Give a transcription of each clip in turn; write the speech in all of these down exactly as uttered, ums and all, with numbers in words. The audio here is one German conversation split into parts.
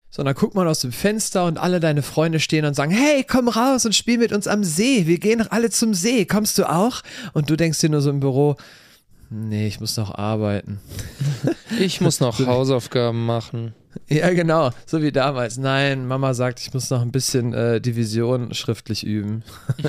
So, und dann guckt man aus dem Fenster und alle deine Freunde stehen und sagen, hey, komm raus und spiel mit uns am See. Wir gehen doch alle zum See. Kommst du auch? Und du denkst dir nur so im Büro, nee, ich muss noch arbeiten. Ich muss noch Hausaufgaben machen. Ja, genau. So wie damals. Nein, Mama sagt, ich muss noch ein bisschen äh, Division schriftlich üben.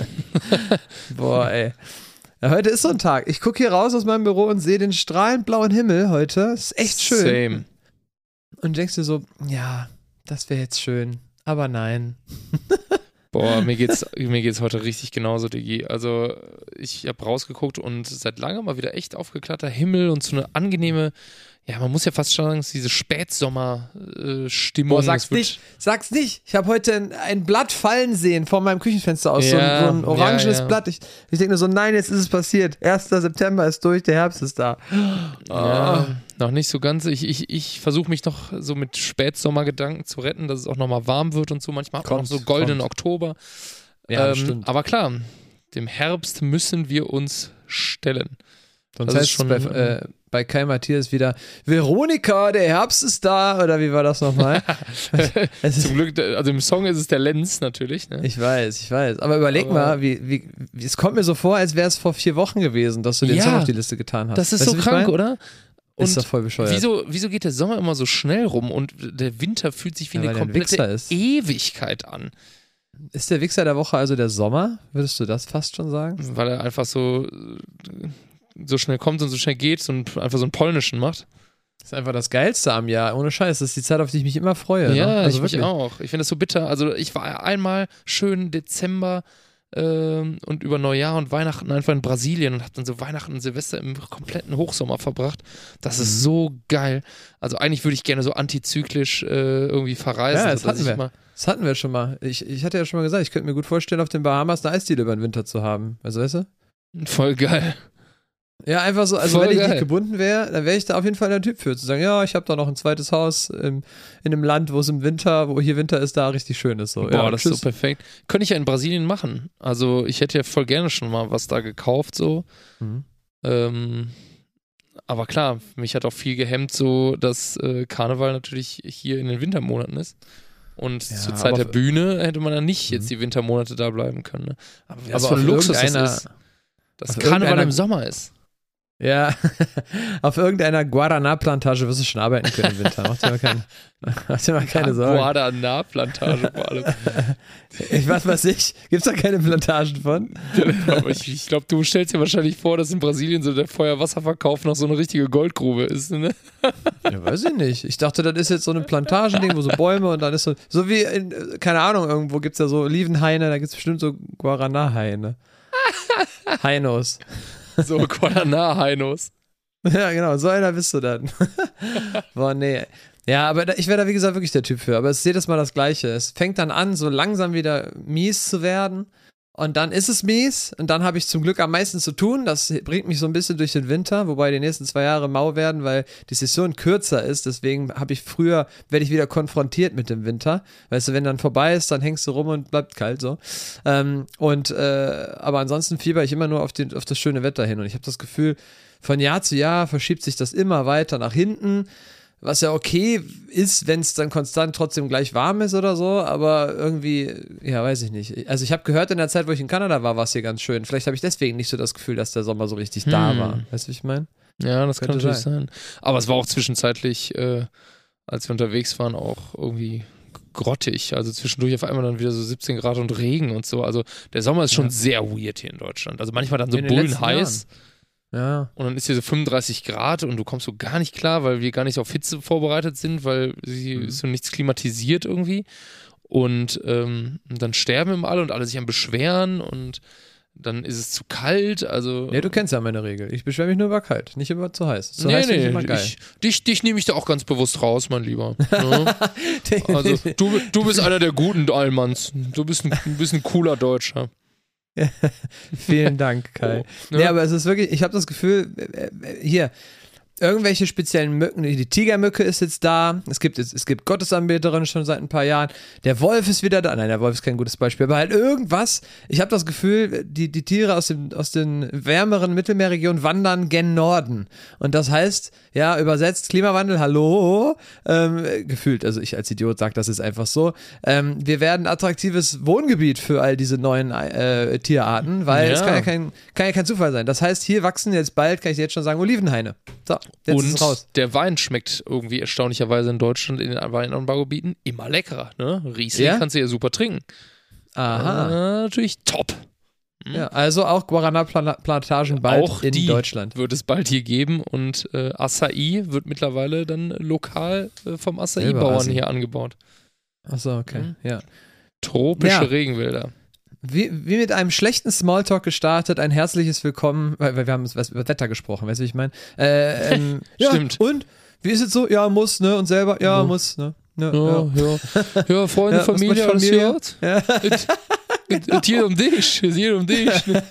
Boah, ey. Ja, heute ist so ein Tag. Ich gucke hier raus aus meinem Büro und sehe den strahlend blauen Himmel heute. Das ist echt schön. Same. Und denkst dir so, ja, das wäre jetzt schön. Aber nein. Boah, mir geht's, mir geht's heute richtig genauso, Digi. Also ich habe rausgeguckt und seit langem mal wieder echt aufgeklärter Himmel und so eine angenehme, ja, man muss ja fast schon sagen, diese Spätsommer-Stimmung. Boah, sag's nicht, sag's nicht. Ich habe heute ein, ein Blatt fallen sehen vor meinem Küchenfenster aus, ja, so, ein, so ein orangenes ja, ja. Blatt. Ich, ich denke nur so, nein, jetzt ist es passiert. erster September ist durch, der Herbst ist da. Oh. Ja, noch nicht so ganz. Ich, ich, ich versuche mich noch so mit Spätsommergedanken zu retten, dass es auch nochmal warm wird und so. Manchmal hat man auch so goldenen kommt. Oktober. Ja, ähm, stimmt. Aber klar, dem Herbst müssen wir uns stellen. Sonst heißt schon bei, äh, bei Kai Matthias wieder, Veronika, der Herbst ist da, oder wie war das nochmal? Zum Glück, also im Song ist es der Lenz natürlich. Ne? Ich weiß, ich weiß. Aber überleg Aber mal, wie, wie, wie, es kommt mir so vor, als wäre es vor vier Wochen gewesen, dass du den ja, Song auf die Liste getan hast. Das ist weißt so du, krank, oder? Und ist doch voll bescheuert. Wieso, wieso geht der Sommer immer so schnell rum und der Winter fühlt sich wie ja, eine komplette ein Ewigkeit an? Ist der Wichser der Woche also der Sommer? Würdest du das fast schon sagen? Weil er einfach so, so schnell kommt und so schnell geht und einfach so einen polnischen macht. Das ist einfach das Geilste am Jahr. Ohne Scheiß. Das ist die Zeit, auf die ich mich immer freue. Ja, ne? also ich wirklich. mich auch. Ich finde das so bitter. Also ich war einmal schön Dezember ähm, und über Neujahr und Weihnachten einfach in Brasilien und habe dann so Weihnachten und Silvester im kompletten Hochsommer verbracht. Das ist Mhm. so geil. Also eigentlich würde ich gerne so antizyklisch äh, irgendwie verreisen. Ja, das hatten wir. Mal Das hatten wir schon mal. Ich, ich hatte ja schon mal gesagt, ich könnte mir gut vorstellen, auf den Bahamas eine Eisdiele über den Winter zu haben. Also, weißt du? Voll geil. Ja, einfach so, also Voll wenn ich geil. nicht gebunden wäre, dann wäre ich da auf jeden Fall der Typ für, zu sagen, ja, ich habe da noch ein zweites Haus im, in einem Land, wo es im Winter, wo hier Winter ist, da richtig schön ist. So. Boah, ja, das tschüss. ist so perfekt. Könnte ich ja in Brasilien machen. Also ich hätte ja voll gerne schon mal was da gekauft, so. Mhm. Ähm, aber klar, mich hat auch viel gehemmt, so dass äh, Karneval natürlich hier in den Wintermonaten ist. Und Ja, zur Zeit aber der Bühne hätte man dann nicht Mhm. jetzt die Wintermonate da bleiben können. Ne? Aber was Aber für ein auf Luxus das irgendeiner- ist, dass auf Karneval irgendeiner- im Sommer ist. Ja, auf irgendeiner Guaraná-Plantage wirst du schon arbeiten können im Winter. Mach dir mal keine, mach dir mal keine Sorgen. Guaraná-Plantage vor allem. Ich weiß was ich, gibt's da keine Plantagen von? Aber ich, ich glaube, du stellst dir wahrscheinlich vor, dass in Brasilien so der Feuerwasserverkauf noch so eine richtige Goldgrube ist, ne? Ja, weiß ich nicht. Ich dachte, das ist jetzt so ein Plantagending, wo so Bäume und dann ist so, so wie in, äh, keine Ahnung, irgendwo gibt's ja so Olivenhaine, da gibt's bestimmt so Guaraná-Haine. Hainos. So Guaraná-Hainos. Ja, genau, so einer bist du dann. Boah, nee. Ja, aber da, ich wäre da, wie gesagt, wirklich der Typ für. Aber es ist jedes Mal das Gleiche. Es fängt dann an, so langsam wieder mies zu werden. Und dann ist es mies. Und dann habe ich zum Glück am meisten zu tun. Das bringt mich so ein bisschen durch den Winter, wobei die nächsten zwei Jahre mau werden, weil die Session kürzer ist. Deswegen habe ich früher, werde ich wieder konfrontiert mit dem Winter. Weißt du, wenn dann vorbei ist, dann hängst du rum und bleibt kalt so. Ähm, und, äh, aber ansonsten fieber ich immer nur auf, den, auf das schöne Wetter hin. Und ich habe das Gefühl, von Jahr zu Jahr verschiebt sich das immer weiter nach hinten. Was ja okay ist, wenn es dann konstant trotzdem gleich warm ist oder so, aber irgendwie, ja, weiß ich nicht. Also ich habe gehört, in der Zeit, wo ich in Kanada war, war es hier ganz schön. Vielleicht habe ich deswegen nicht so das Gefühl, dass der Sommer so richtig Hm. da war. Weißt du, wie ich meine? Ja, das kann Könnte natürlich sein. Aber es war auch zwischenzeitlich, äh, als wir unterwegs waren, auch irgendwie grottig. Also zwischendurch auf einmal dann wieder so siebzehn Grad und Regen und so. Also der Sommer ist schon Ja. sehr weird hier in Deutschland. Also manchmal dann so In den letzten bullenheiß. Ja. Und dann ist hier so fünfunddreißig Grad und du kommst so gar nicht klar, weil wir gar nicht auf Hitze vorbereitet sind, weil sie Mhm. ist so nichts klimatisiert irgendwie. Und ähm, dann sterben immer alle und alle sich am Beschweren und dann ist es zu kalt. Also Nee, du kennst ja meine Regel. Ich beschwere mich nur über kalt, nicht über zu heiß. Zu nee, heiß finde nee, ich immer geil. ich, dich, dich nehme ich da auch ganz bewusst raus, mein Lieber. Ja. Also du, du bist einer der guten Allmanns. Du bist ein, du bist ein cooler Deutscher. Vielen Dank, Kai. Oh, Ja, ja. aber es ist wirklich, ich habe das Gefühl, äh, äh, hier, irgendwelche speziellen Mücken. Die Tigermücke ist jetzt da. Es gibt, es, es gibt Gottesanbeterinnen schon seit ein paar Jahren. Der Wolf ist wieder da. Nein, der Wolf ist kein gutes Beispiel. Aber halt irgendwas. Ich habe das Gefühl, die, die Tiere aus, dem, aus den wärmeren Mittelmeerregionen wandern gen Norden. Und das heißt, ja, übersetzt Klimawandel, hallo, ähm, gefühlt. Also ich als Idiot sage, das ist einfach so. Ähm, wir werden attraktives Wohngebiet für all diese neuen äh, Tierarten, weil Ja. es kann ja, kein, kann ja kein Zufall sein. Das heißt, hier wachsen jetzt bald, kann ich jetzt schon sagen, Olivenhaine. So, jetzt ist es raus. Und der Wein schmeckt irgendwie erstaunlicherweise in Deutschland in den Weinanbaugebieten immer leckerer. Ne? Riesling Ja? kannst du ja super trinken. Aha. Äh, natürlich top. Ja, also auch Guarana-Plantagen bald Auch in die Deutschland. wird es bald hier geben und äh, Acai wird mittlerweile dann lokal äh, vom Acai-Bauern Acai. hier angebaut. Achso, okay, Mhm. ja. Tropische Ja. Regenwälder. Wie, wie mit einem schlechten Smalltalk gestartet, ein herzliches Willkommen, weil, weil wir haben was über Wetter gesprochen, weißt du, wie ich meine? Äh, ähm, ja, Stimmt. Und? Wie ist es so? Ja, muss, ne? Und selber? Ja, Ja. muss, ne? Ja, Ja, ja. ja Freunde, Ja, was Familie, macht alles Familie? gehört. ja. Es es- es geht um dich, es geht um dich. Ne?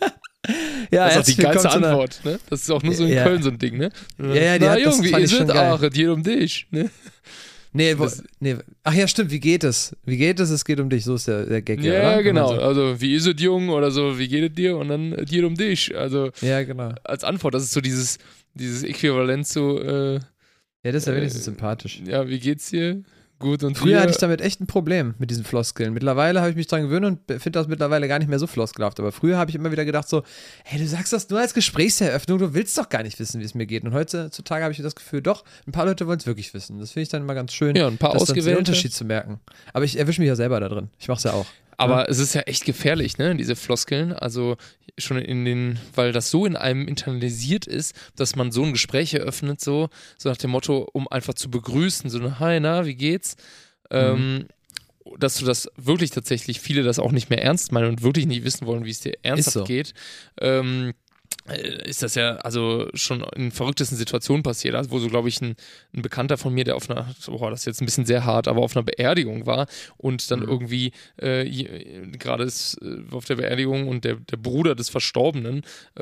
ja Das ist auch die herzlich willkommen geilste zu einer- Antwort. Ne? Das ist auch nur so in Ja. Köln so ein Ding. Ne? Ja, ja, die Na, hat- das Junge, fand ihr ich schon seid geil. auch, es geht um dich. Ne? Nee, wo, Das- nee, ach ja, stimmt, wie geht es? Wie geht es? Es geht um dich, so ist der, der Gag. Ja, oder? genau. Kann man Also, wie ist es, Jung? Oder so, wie geht es dir? Und dann, es geht um dich. Also, so- Ja, genau. als Antwort, das ist so dieses, dieses Äquivalent zu, äh, Ja, das ist ja Äh, wenigstens sympathisch. ja, wie geht's dir? Gut und Früher dir? hatte ich damit echt ein Problem mit diesen Floskeln. Mittlerweile habe ich mich dran gewöhnt und finde das mittlerweile gar nicht mehr so floskelhaft. Aber früher habe ich immer wieder gedacht so, hey, du sagst das nur als Gesprächseröffnung, du willst doch gar nicht wissen, wie es mir geht. Und heutzutage habe ich das Gefühl, doch, ein paar Leute wollen es wirklich wissen. Das finde ich dann immer ganz schön, Ja, ein paar das dann den ausgewählte. Unterschied zu merken. Aber ich erwische mich ja selber da drin. Ich mache es ja auch. Aber es ist ja echt gefährlich, ne, diese Floskeln. Also schon in den, weil das so in einem internalisiert ist, dass man so ein Gespräch eröffnet, so, so nach dem Motto, um einfach zu begrüßen, so eine Hi, na, wie geht's? Ähm, dass du das wirklich tatsächlich, viele das auch nicht mehr ernst meinen und wirklich nicht wissen wollen, wie es dir ernsthaft so. geht. Ähm, äh, ist das ja also schon in verrücktesten Situationen passiert, also wo so, glaube ich, ein, ein Bekannter von mir, der auf einer, boah, das ist jetzt ein bisschen sehr hart, aber auf einer Beerdigung war und dann Mhm. irgendwie äh, je- gerade ist äh, auf der Beerdigung und der, der Bruder des Verstorbenen äh,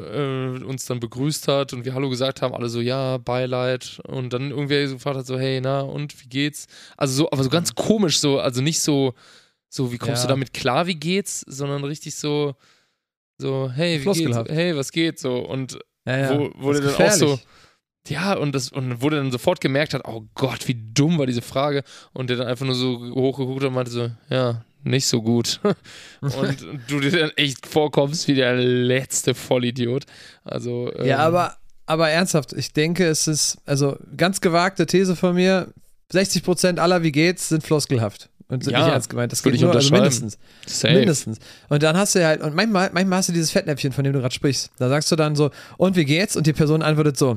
äh, uns dann begrüßt hat und wir Hallo gesagt haben, alle so, ja, Beileid und dann irgendwer so gefragt hat, so, hey, na, und wie geht's? Also so, aber so ganz komisch, so, also nicht so, so, wie kommst Ja. du damit klar, wie geht's, sondern richtig so, so, hey, wie geht's? Floskelhaft. Hey, was geht? So, und Ja, ja. wo, wo Das der ist dann auch so, gefährlich. ja, und das und wo der dann sofort gemerkt hat, oh Gott, wie dumm war diese Frage. Und der dann einfach nur so hochgeguckt hat und meinte so, ja, nicht so gut. und du dir dann echt vorkommst wie der letzte Vollidiot. Also, ähm, Ja, aber, aber ernsthaft, ich denke, es ist, also ganz gewagte These von mir, sechzig Prozent aller Wie geht's sind floskelhaft und sind Ja, nicht ernst gemeint. Das würde geht ich nur, also unterschreiben. mindestens. safe. Mindestens. Und dann hast du ja halt, und manchmal, manchmal hast du dieses Fettnäpfchen, von dem du gerade sprichst. Da sagst du dann so, und wie geht's? Und die Person antwortet so,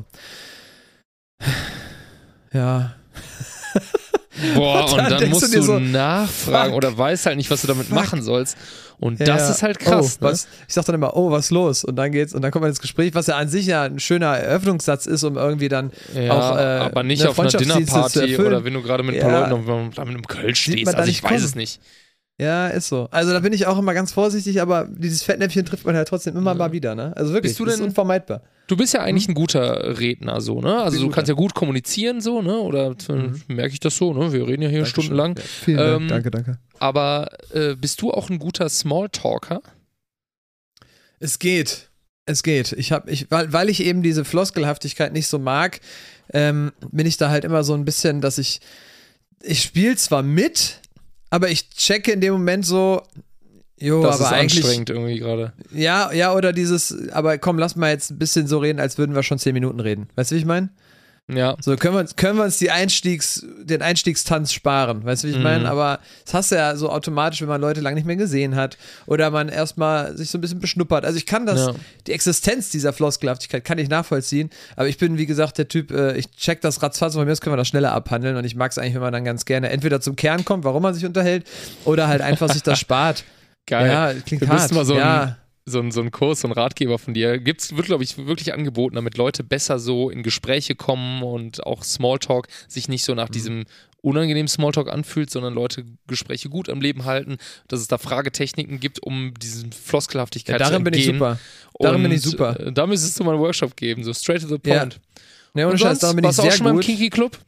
ja. Boah, Und und dann dann, denkst musst du du, dir so, nachfragen fuck, oder weißt halt nicht, was du damit fuck. machen sollst. Und Ja, das ja. ist halt krass. Oh, ne? was, ich sag dann immer, oh, was los? Und dann geht's, und dann kommt man ins Gespräch, was ja an sich ja ein schöner Eröffnungssatz ist, um irgendwie dann Ja, auch, äh, aber nicht eine auf einer Freundschaftsdienste zu Dinnerparty erfüllen. oder wenn du gerade mit ein paar Ja. Leuten auf, auf einem Kölsch Sieht stehst. man da Also ich nicht weiß kommen. es nicht. Ja, ist so. Also da bin ich auch immer ganz vorsichtig, aber dieses Fettnäpfchen trifft man ja trotzdem immer Ja. mal wieder, ne? Also wirklich, Bist du das ist denn- unvermeidbar. Du bist ja eigentlich ein guter Redner, so, ne? Also Bin du guter. kannst ja gut kommunizieren, so, ne? Oder äh, Mhm. merke ich das so, ne? Wir reden ja hier Dankeschön. stundenlang. Ja, vielen Dank. Ähm, Danke, danke. Aber äh, bist du auch ein guter Smalltalker? Es geht. Es geht. Ich habe, ich, weil, weil ich eben diese Floskelhaftigkeit nicht so mag, ähm, bin ich da halt immer so ein bisschen, dass ich, ich spiele zwar mit, aber ich checke in dem Moment so, jo, Das aber ist eigentlich, anstrengend irgendwie gerade. ja, ja, oder dieses, aber komm, lass mal jetzt ein bisschen so reden, als würden wir schon zehn Minuten reden. Weißt du, wie ich meine? Ja. So, können wir, uns- können wir uns die Einstiegs, den Einstiegstanz sparen, weißt du, wie ich Mhm. meine? Aber das hast du ja so automatisch, wenn man Leute lange nicht mehr gesehen hat oder man erstmal sich so ein bisschen beschnuppert. Also ich kann das, Ja. die Existenz dieser Floskelhaftigkeit kann ich nachvollziehen, aber ich bin, wie gesagt, der Typ, äh, ich check das ratzfatz und bei mir aus können wir das schneller abhandeln und ich mag es eigentlich, wenn man dann ganz gerne entweder zum Kern kommt, warum man sich unterhält, oder halt einfach sich das spart. Geil. Ja, klingt Wir hart. müssten mal so ein- ja. So ein, so ein Kurs, so ein Ratgeber von dir. Gibt's, wird, glaube ich, wirklich angeboten, damit Leute besser so in Gespräche kommen und auch Smalltalk sich nicht so Mhm. nach diesem unangenehmen Smalltalk anfühlt, sondern Leute Gespräche gut am Leben halten, dass es da Fragetechniken gibt, um diese Floskelhaftigkeit Ja, zu darin bin ich entgehen. super. Darin bin ich Und, super. äh, Da müsstest du mal einen Workshop geben, so straight to the Ja. point. Nee, ohne Und Scheiß, sonst? darum bin ich Warst du sehr auch schon mal im gut. Kinky-Club?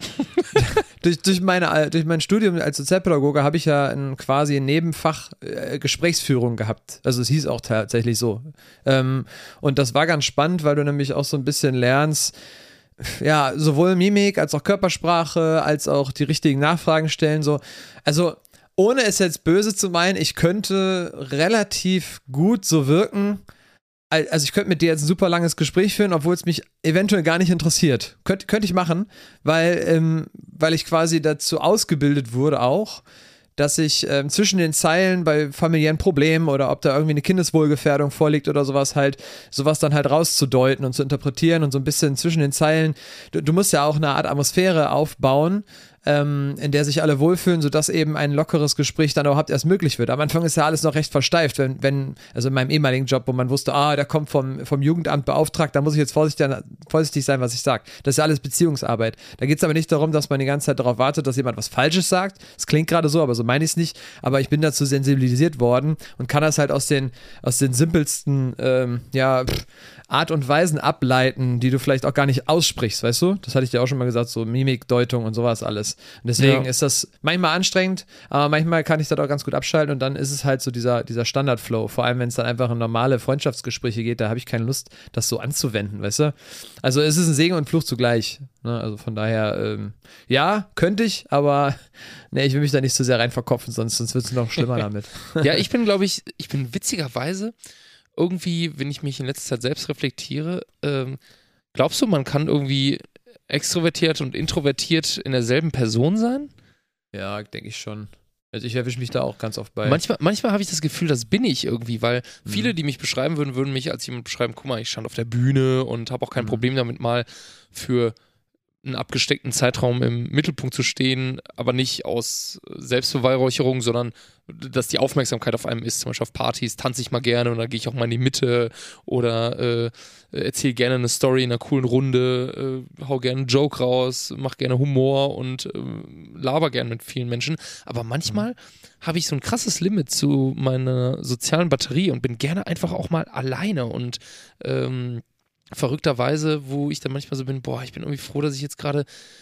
durch, durch, meine, durch mein Studium als Sozialpädagoge habe ich ja ein, quasi ein Nebenfach äh, Gesprächsführung gehabt. Also es hieß auch tatsächlich so. Ähm, und das war ganz spannend, weil du nämlich auch so ein bisschen lernst, ja, sowohl Mimik als auch Körpersprache, als auch die richtigen Nachfragen stellen. So. Also ohne es jetzt böse zu meinen, ich könnte relativ gut so wirken. Also ich könnte mit dir jetzt ein super langes Gespräch führen, obwohl es mich eventuell gar nicht interessiert. Könnt, könnte ich machen, weil, ähm, weil ich quasi dazu ausgebildet wurde auch, dass ich ähm, zwischen den Zeilen bei familiären Problemen oder ob da irgendwie eine Kindeswohlgefährdung vorliegt oder sowas halt, sowas dann halt rauszudeuten und zu interpretieren und so ein bisschen zwischen den Zeilen, du, du musst ja auch eine Art Atmosphäre aufbauen, ähm, in der sich alle wohlfühlen, sodass eben ein lockeres Gespräch dann überhaupt erst möglich wird. Am Anfang ist ja alles noch recht versteift, wenn, wenn also in meinem ehemaligen Job, wo man wusste, ah, der kommt vom, vom Jugendamt beauftragt, da muss ich jetzt vorsichtig, vorsichtig sein, was ich sage. Das ist ja alles Beziehungsarbeit. Da geht es aber nicht darum, dass man die ganze Zeit darauf wartet, dass jemand was Falsches sagt. Das klingt gerade so, aber so meine ich es nicht. Aber ich bin dazu sensibilisiert worden und kann das halt aus den, aus den simpelsten, ähm, ja, pff, Art und Weisen ableiten, die du vielleicht auch gar nicht aussprichst, weißt du? Das hatte ich dir auch schon mal gesagt, so Mimik, Deutung und sowas alles. Und deswegen ja. ist das manchmal anstrengend, aber manchmal kann ich das auch ganz gut abschalten und dann ist es halt so dieser, dieser Standardflow, vor allem wenn es dann einfach in normale Freundschaftsgespräche geht, da habe ich keine Lust, das so anzuwenden, weißt du? Also es ist ein Segen und Fluch zugleich, ne? Also von daher, ähm, ja, könnte ich, aber ne, ich will mich da nicht zu sehr rein verkopfen, sonst, sonst wird es noch schlimmer damit. Ja, ich bin, glaube ich, ich bin witzigerweise irgendwie, wenn ich mich in letzter Zeit selbst reflektiere, ähm, glaubst du, man kann irgendwie extrovertiert und introvertiert in derselben Person sein? Ja, denke ich schon. Also ich erwische mich da auch ganz oft bei. Manchmal, manchmal habe ich das Gefühl, das bin ich irgendwie, weil mhm. viele, die mich beschreiben würden, würden mich als jemand beschreiben, guck mal, ich stand auf der Bühne und habe auch kein mhm. Problem damit, mal für einen abgesteckten Zeitraum im Mittelpunkt zu stehen, aber nicht aus Selbstbeweihräucherung, sondern dass die Aufmerksamkeit auf einem ist. Zum Beispiel auf Partys tanze ich mal gerne und dann gehe ich auch mal in die Mitte oder äh, erzähle gerne eine Story in einer coolen Runde, äh, hau gerne einen Joke raus, mach gerne Humor und äh, laber gerne mit vielen Menschen. Aber manchmal mhm. habe ich so ein krasses Limit zu meiner sozialen Batterie und bin gerne einfach auch mal alleine und ähm, verrückterweise, wo ich dann manchmal so bin, boah, ich bin irgendwie froh, dass ich jetzt gerade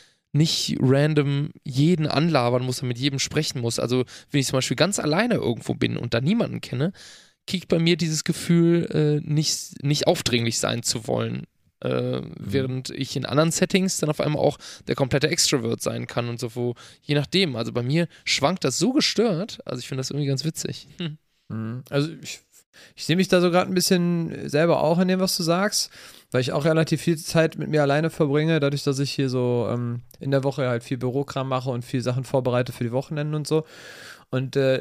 nicht random jeden anlabern muss und mit jedem sprechen muss. Also wenn ich zum Beispiel ganz alleine irgendwo bin und da niemanden kenne, kickt bei mir dieses Gefühl, äh, nicht, nicht aufdringlich sein zu wollen. Äh, mhm. Während ich in anderen Settings dann auf einmal auch der komplette Extrovert sein kann und so, wo, je nachdem. Also bei mir schwankt das so gestört, also ich finde das irgendwie ganz witzig. Hm. Mhm. Also ich Ich sehe mich da so gerade ein bisschen selber auch in dem, was du sagst, weil ich auch relativ viel Zeit mit mir alleine verbringe, dadurch, dass ich hier so ähm, in der Woche halt viel Bürokram mache und viel Sachen vorbereite für die Wochenenden und so. Und äh,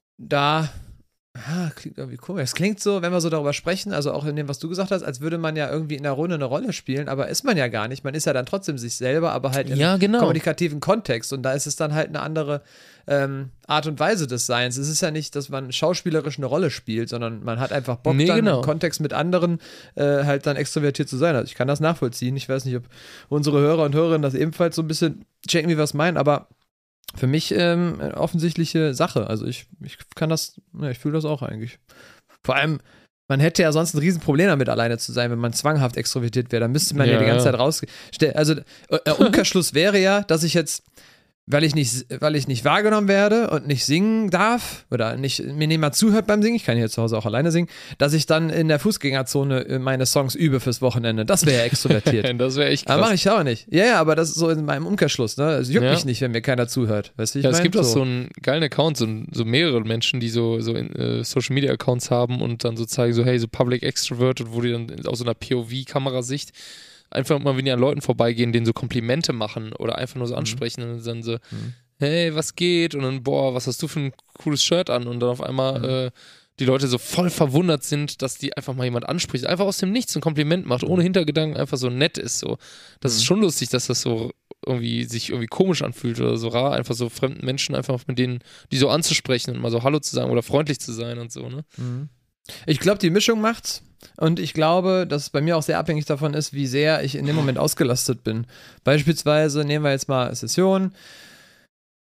da, ah, klingt irgendwie komisch. Es klingt so, wenn wir so darüber sprechen, also auch in dem, was du gesagt hast, als würde man ja irgendwie in der Runde eine Rolle spielen, aber ist man ja gar nicht. Man ist ja dann trotzdem sich selber, aber halt im ja, genau. kommunikativen Kontext. Und da ist es dann halt eine andere ähm, Art und Weise des Seins. Es ist ja nicht, dass man schauspielerisch eine Rolle spielt, sondern man hat einfach Bock, nee, dann genau. im Kontext mit anderen äh, halt dann extrovertiert zu sein. Also ich kann das nachvollziehen. Ich weiß nicht, ob unsere Hörer und Hörerinnen das ebenfalls so ein bisschen checken, wie wir es meinen, aber für mich ähm, eine offensichtliche Sache. Also ich, ich kann das, ja, ich fühle das auch eigentlich. Vor allem, man hätte ja sonst ein Riesenproblem damit, alleine zu sein, wenn man zwanghaft extrovertiert wäre. Dann müsste man ja, ja die ganze ja. Zeit rausgehen. Also der Umkehrschluss wäre ja, dass ich jetzt, weil ich nicht, weil ich nicht wahrgenommen werde und nicht singen darf oder nicht, mir niemand zuhört beim Singen, ich kann hier zu Hause auch alleine singen, dass ich dann in der Fußgängerzone meine Songs übe fürs Wochenende. Das wäre ja extrovertiert. Das wäre echt krass. Aber mache ich auch nicht. Ja, ja, aber das ist so in meinem Umkehrschluss, ne? Es juckt ja. mich nicht, wenn mir keiner zuhört. Weißt du, ich ja, mein? Es gibt so. auch so einen geilen Account, so, so mehrere Menschen, die so, so in, äh, Social-Media-Accounts haben und dann so zeigen, so hey, so Public Extrovert und wo die dann aus so einer P O V-Kamerasicht einfach mal, wenn die an Leuten vorbeigehen, denen so Komplimente machen oder einfach nur so ansprechen mhm. und dann so mhm. hey, was geht? Und dann, boah, was hast du für ein cooles Shirt an? Und dann auf einmal mhm. äh, die Leute so voll verwundert sind, dass die einfach mal jemand anspricht, einfach aus dem Nichts ein Kompliment macht, ohne Hintergedanken, einfach so nett ist. So. Das mhm. ist schon lustig, dass das so irgendwie sich irgendwie komisch anfühlt oder so rar, einfach so fremden Menschen einfach mit denen, die so anzusprechen und mal so Hallo zu sagen oder freundlich zu sein und so, ne? Mhm. Ich glaube, die Mischung macht's. Und ich glaube, dass es bei mir auch sehr abhängig davon ist, wie sehr ich in dem Moment ausgelastet bin. Beispielsweise nehmen wir jetzt mal Session.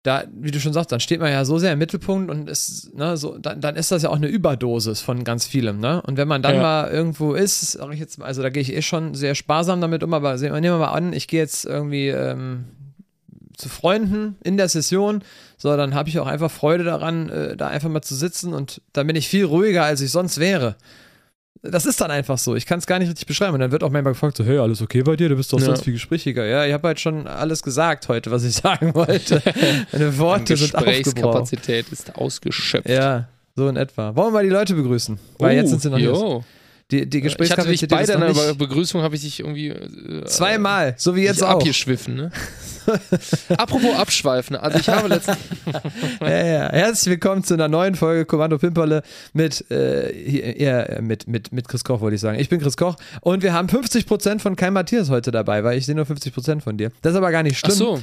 da, wie du schon sagst, dann steht man ja so sehr im Mittelpunkt und ist, ne, so, dann, dann ist das ja auch eine Überdosis von ganz vielem, ne? Und wenn man dann ja. mal irgendwo ist, sag ich jetzt mal, also da gehe ich eh schon sehr sparsam damit um, aber nehmen wir mal an, ich gehe jetzt irgendwie ähm, zu Freunden in der Session, so, dann habe ich auch einfach Freude daran, äh, da einfach mal zu sitzen und dann bin ich viel ruhiger, als ich sonst wäre. Das ist dann einfach so. Ich kann es gar nicht richtig beschreiben. Und dann wird auch manchmal gefragt, so, hey, alles okay bei dir? Du bist doch sonst ja. viel gesprächiger. Ja, ich habe halt schon alles gesagt heute, was ich sagen wollte. Meine Worte sind aufgebraucht. Gesprächskapazität ist ausgeschöpft. Ja, so in etwa. Wollen wir mal die Leute begrüßen? Weil oh, jetzt sind sie noch jo. nicht. Die, die Gesprächskapazität ich hatte dich bei deiner nicht Begrüßung habe ich dich irgendwie äh, zweimal, so wie jetzt auch. Abgeschwiffen, ne? Apropos abschweifen, also ich habe letztens ja, ja. Herzlich willkommen zu einer neuen Folge Kommando Pimperle mit, äh, hier, ja, mit, mit, mit Chris Koch, wollte ich sagen. Ich bin Chris Koch und wir haben fünfzig Prozent von Kai Matthias heute dabei, weil ich sehe nur fünfzig Prozent von dir. Das ist aber gar nicht schlimm. Ach so.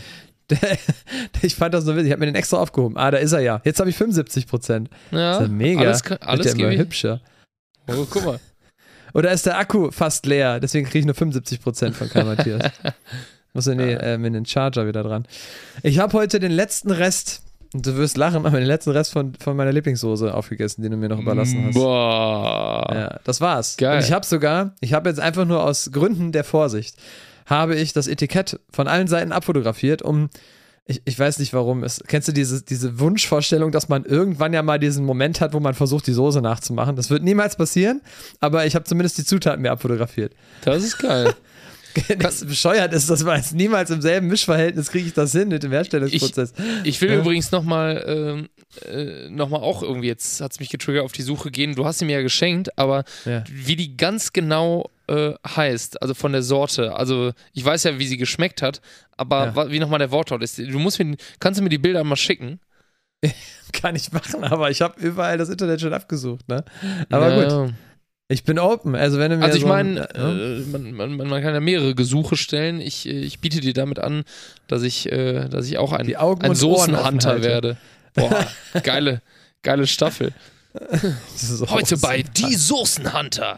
Ich fand das so witzig, ich habe mir den extra aufgehoben. Ah, da ist er ja. Jetzt habe ich fünfundsiebzig Prozent. Ja, das ist ja mega. Alles, alles wird ja immer hübscher. Oh, guck mal. Oder ist der Akku fast leer? Deswegen kriege ich nur fünfundsiebzig Prozent von Kai Matthias. Muss in, die, äh, in den Charger wieder dran. Ich habe heute den letzten Rest, und du wirst lachen, aber den letzten Rest von, von meiner Lieblingssoße aufgegessen, den du mir noch überlassen hast. Boah. Ja, das war's. Geil. Und ich habe sogar, ich habe jetzt einfach nur aus Gründen der Vorsicht, habe ich das Etikett von allen Seiten abfotografiert, um, ich, ich weiß nicht warum, es, kennst du diese, diese Wunschvorstellung, dass man irgendwann ja mal diesen Moment hat, wo man versucht, die Soße nachzumachen? Das wird niemals passieren, aber ich habe zumindest die Zutaten mir abfotografiert. Das ist geil. Das bescheuert ist, dass man jetzt niemals im selben Mischverhältnis kriege ich das hin mit dem Herstellungsprozess. Ich, ich will ja. übrigens nochmal ähm, äh, noch mal auch irgendwie, jetzt hat es mich getriggert, auf die Suche gehen. Du hast sie mir ja geschenkt, aber ja. wie die ganz genau äh, heißt, also von der Sorte, also ich weiß ja, wie sie geschmeckt hat, aber ja. wie nochmal der Wortlaut ist. Du musst mir, kannst du mir die Bilder mal schicken? Kann ich machen, aber ich habe überall das Internet schon abgesucht, ne? Aber ja. gut. Ich bin open, also wenn du mir Also ich so meine, äh, man, man, man kann ja mehrere Gesuche stellen. Ich, ich biete dir damit an, dass ich, äh, dass ich auch ein, ein Soßenhunter werde. Boah, geile, geile Staffel. Heute bei Die Soßenhunter.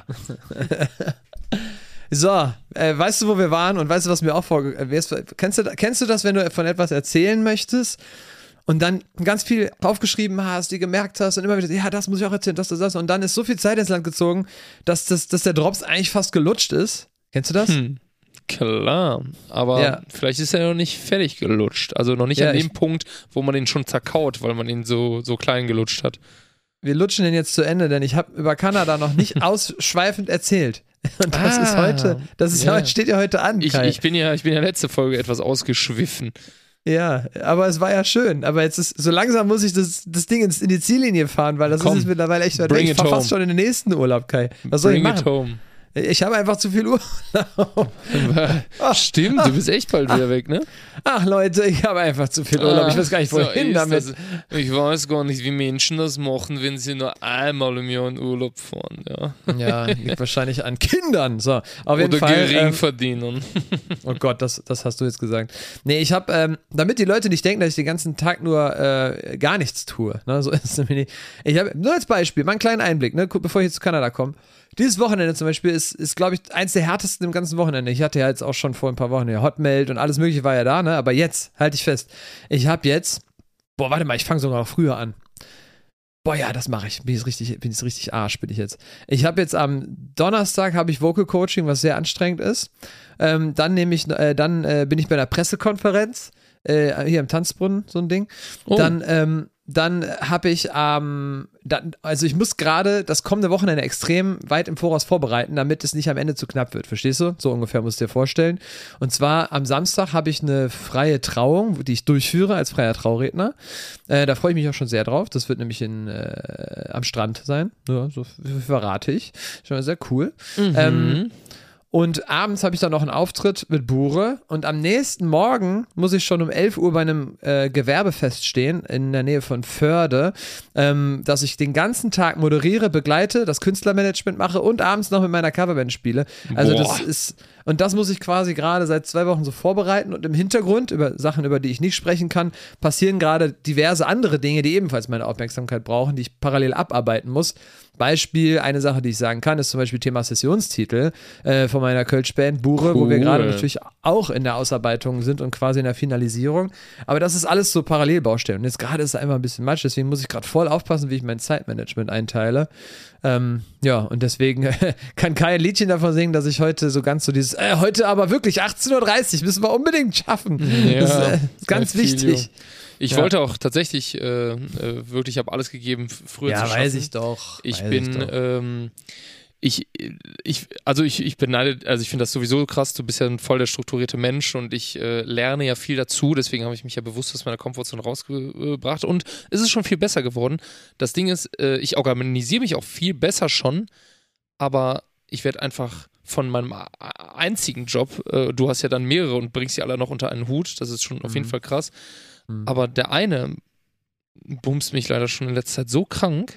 So, äh, weißt du, wo wir waren und weißt du, was mir auch vorgekommen ist? Kennst du, kennst du das, wenn du von etwas erzählen möchtest? Und dann ganz viel aufgeschrieben hast, die gemerkt hast und immer wieder, ja, das muss ich auch erzählen, das, das, das. Und dann ist so viel Zeit ins Land gezogen, dass, das, dass der Drops eigentlich fast gelutscht ist. Kennst du das? Hm, klar, aber ja. vielleicht ist er noch nicht fertig gelutscht. Also noch nicht ja, an dem Punkt, wo man ihn schon zerkaut, weil man ihn so, so klein gelutscht hat. Wir lutschen den jetzt zu Ende, denn ich habe über Kanada noch nicht ausschweifend erzählt. Und das ah, ist heute, das ist ja. steht ja heute an, Kai. Ich, ich bin ja, ich bin ja letzte Folge etwas ausgeschwiffen. Ja, aber es war ja schön. Aber jetzt ist, so langsam muss ich das, das Ding ins, in die Ziellinie fahren, weil das Komm, ist jetzt mittlerweile echt weit weg. Ich fahr fast schon in den nächsten Urlaub, Kai. Was soll Bring ich machen? It home. Ich habe einfach zu viel Urlaub. Stimmt, du bist echt bald wieder weg, ne? Ach Leute, ich habe einfach zu viel Urlaub. Ich weiß gar nicht, wohin so damit. Das. Ich weiß gar nicht, wie Menschen das machen, wenn sie nur einmal im Jahr in Urlaub fahren. Ja, ja liegt wahrscheinlich an Kindern. So, auf jeden Oder Fall, Geringverdienern. Ähm, oh Gott, das, das hast du jetzt gesagt. Nee, ich habe, ähm, damit die Leute nicht denken, dass ich den ganzen Tag nur äh, gar nichts tue. Ne? So ist es nämlich nicht. Ich habe, nur als Beispiel, mal einen kleinen Einblick, ne? Bevor ich jetzt zu Kanada komme. Dieses Wochenende zum Beispiel ist, ist glaube ich, eins der härtesten im ganzen Wochenende. Ich hatte ja jetzt auch schon vor ein paar Wochen ja Hotmelt und alles mögliche war ja da, ne? Aber jetzt, halte ich fest, ich habe jetzt, boah, warte mal, ich fange sogar noch früher an. Boah, ja, das mache ich. Bin ich richtig, bin ich richtig Arsch, bin ich jetzt. Ich habe jetzt am Donnerstag habe ich Vocal Coaching, was sehr anstrengend ist. Ähm, dann nehme ich, äh, dann äh, bin ich bei einer Pressekonferenz äh, hier im Tanzbrunnen, so ein Ding. Oh. Dann, ähm, Dann habe ich, ähm, dann, also ich muss gerade das kommende Wochenende extrem weit im Voraus vorbereiten, damit es nicht am Ende zu knapp wird, verstehst du? So ungefähr musst du dir vorstellen. Und zwar am Samstag habe ich eine freie Trauung, die ich durchführe als freier Trauredner. Äh, da freue ich mich auch schon sehr drauf. Das wird nämlich in, äh, am Strand sein. Ja, so verrate ich. Schon mal sehr cool. Mhm. Ähm, Und abends habe ich dann noch einen Auftritt mit Bure und am nächsten Morgen muss ich schon um elf Uhr bei einem äh, Gewerbefest stehen in der Nähe von Förde, ähm, dass ich den ganzen Tag moderiere, begleite, das Künstlermanagement mache und abends noch mit meiner Coverband spiele. Also Boah. das ist, und das muss ich quasi gerade seit zwei Wochen so vorbereiten und im Hintergrund, über Sachen, über die ich nicht sprechen kann, passieren gerade diverse andere Dinge, die ebenfalls meine Aufmerksamkeit brauchen, die ich parallel abarbeiten muss. Beispiel, eine Sache, die ich sagen kann, ist zum Beispiel Thema Sessionstitel äh, von meiner Kölsch-Band Bure, cool. wo wir gerade natürlich auch in der Ausarbeitung sind und quasi in der Finalisierung. Aber das ist alles so Parallelbaustellen. Und jetzt gerade ist es einfach ein bisschen Matsch, deswegen muss ich gerade voll aufpassen, wie ich mein Zeitmanagement einteile. Ähm, ja, und deswegen kann Kai ein Liedchen davon singen, dass ich heute so ganz so dieses, äh, heute aber wirklich achtzehn Uhr dreißig, müssen wir unbedingt schaffen. Ja, das ist, äh, ist ganz wichtig. Ich ja. wollte auch tatsächlich äh, äh, wirklich, ich habe alles gegeben, früher ja, zu schaffen. Ja, weiß ich doch. Ich weiß bin, ich doch. Ähm, ich, ich, also ich, ich beneide, also ich finde das sowieso krass, du bist ja ein voll der strukturierte Mensch und ich äh, lerne ja viel dazu, deswegen habe ich mich ja bewusst aus meiner Komfortzone rausgebracht und es ist schon viel besser geworden. Das Ding ist, äh, ich organisiere mich auch viel besser schon, aber ich werde einfach von meinem einzigen Job, äh, du hast ja dann mehrere und bringst sie alle noch unter einen Hut, das ist schon mhm. auf jeden Fall krass, mhm. aber der eine bumst mich leider schon in letzter Zeit so krank,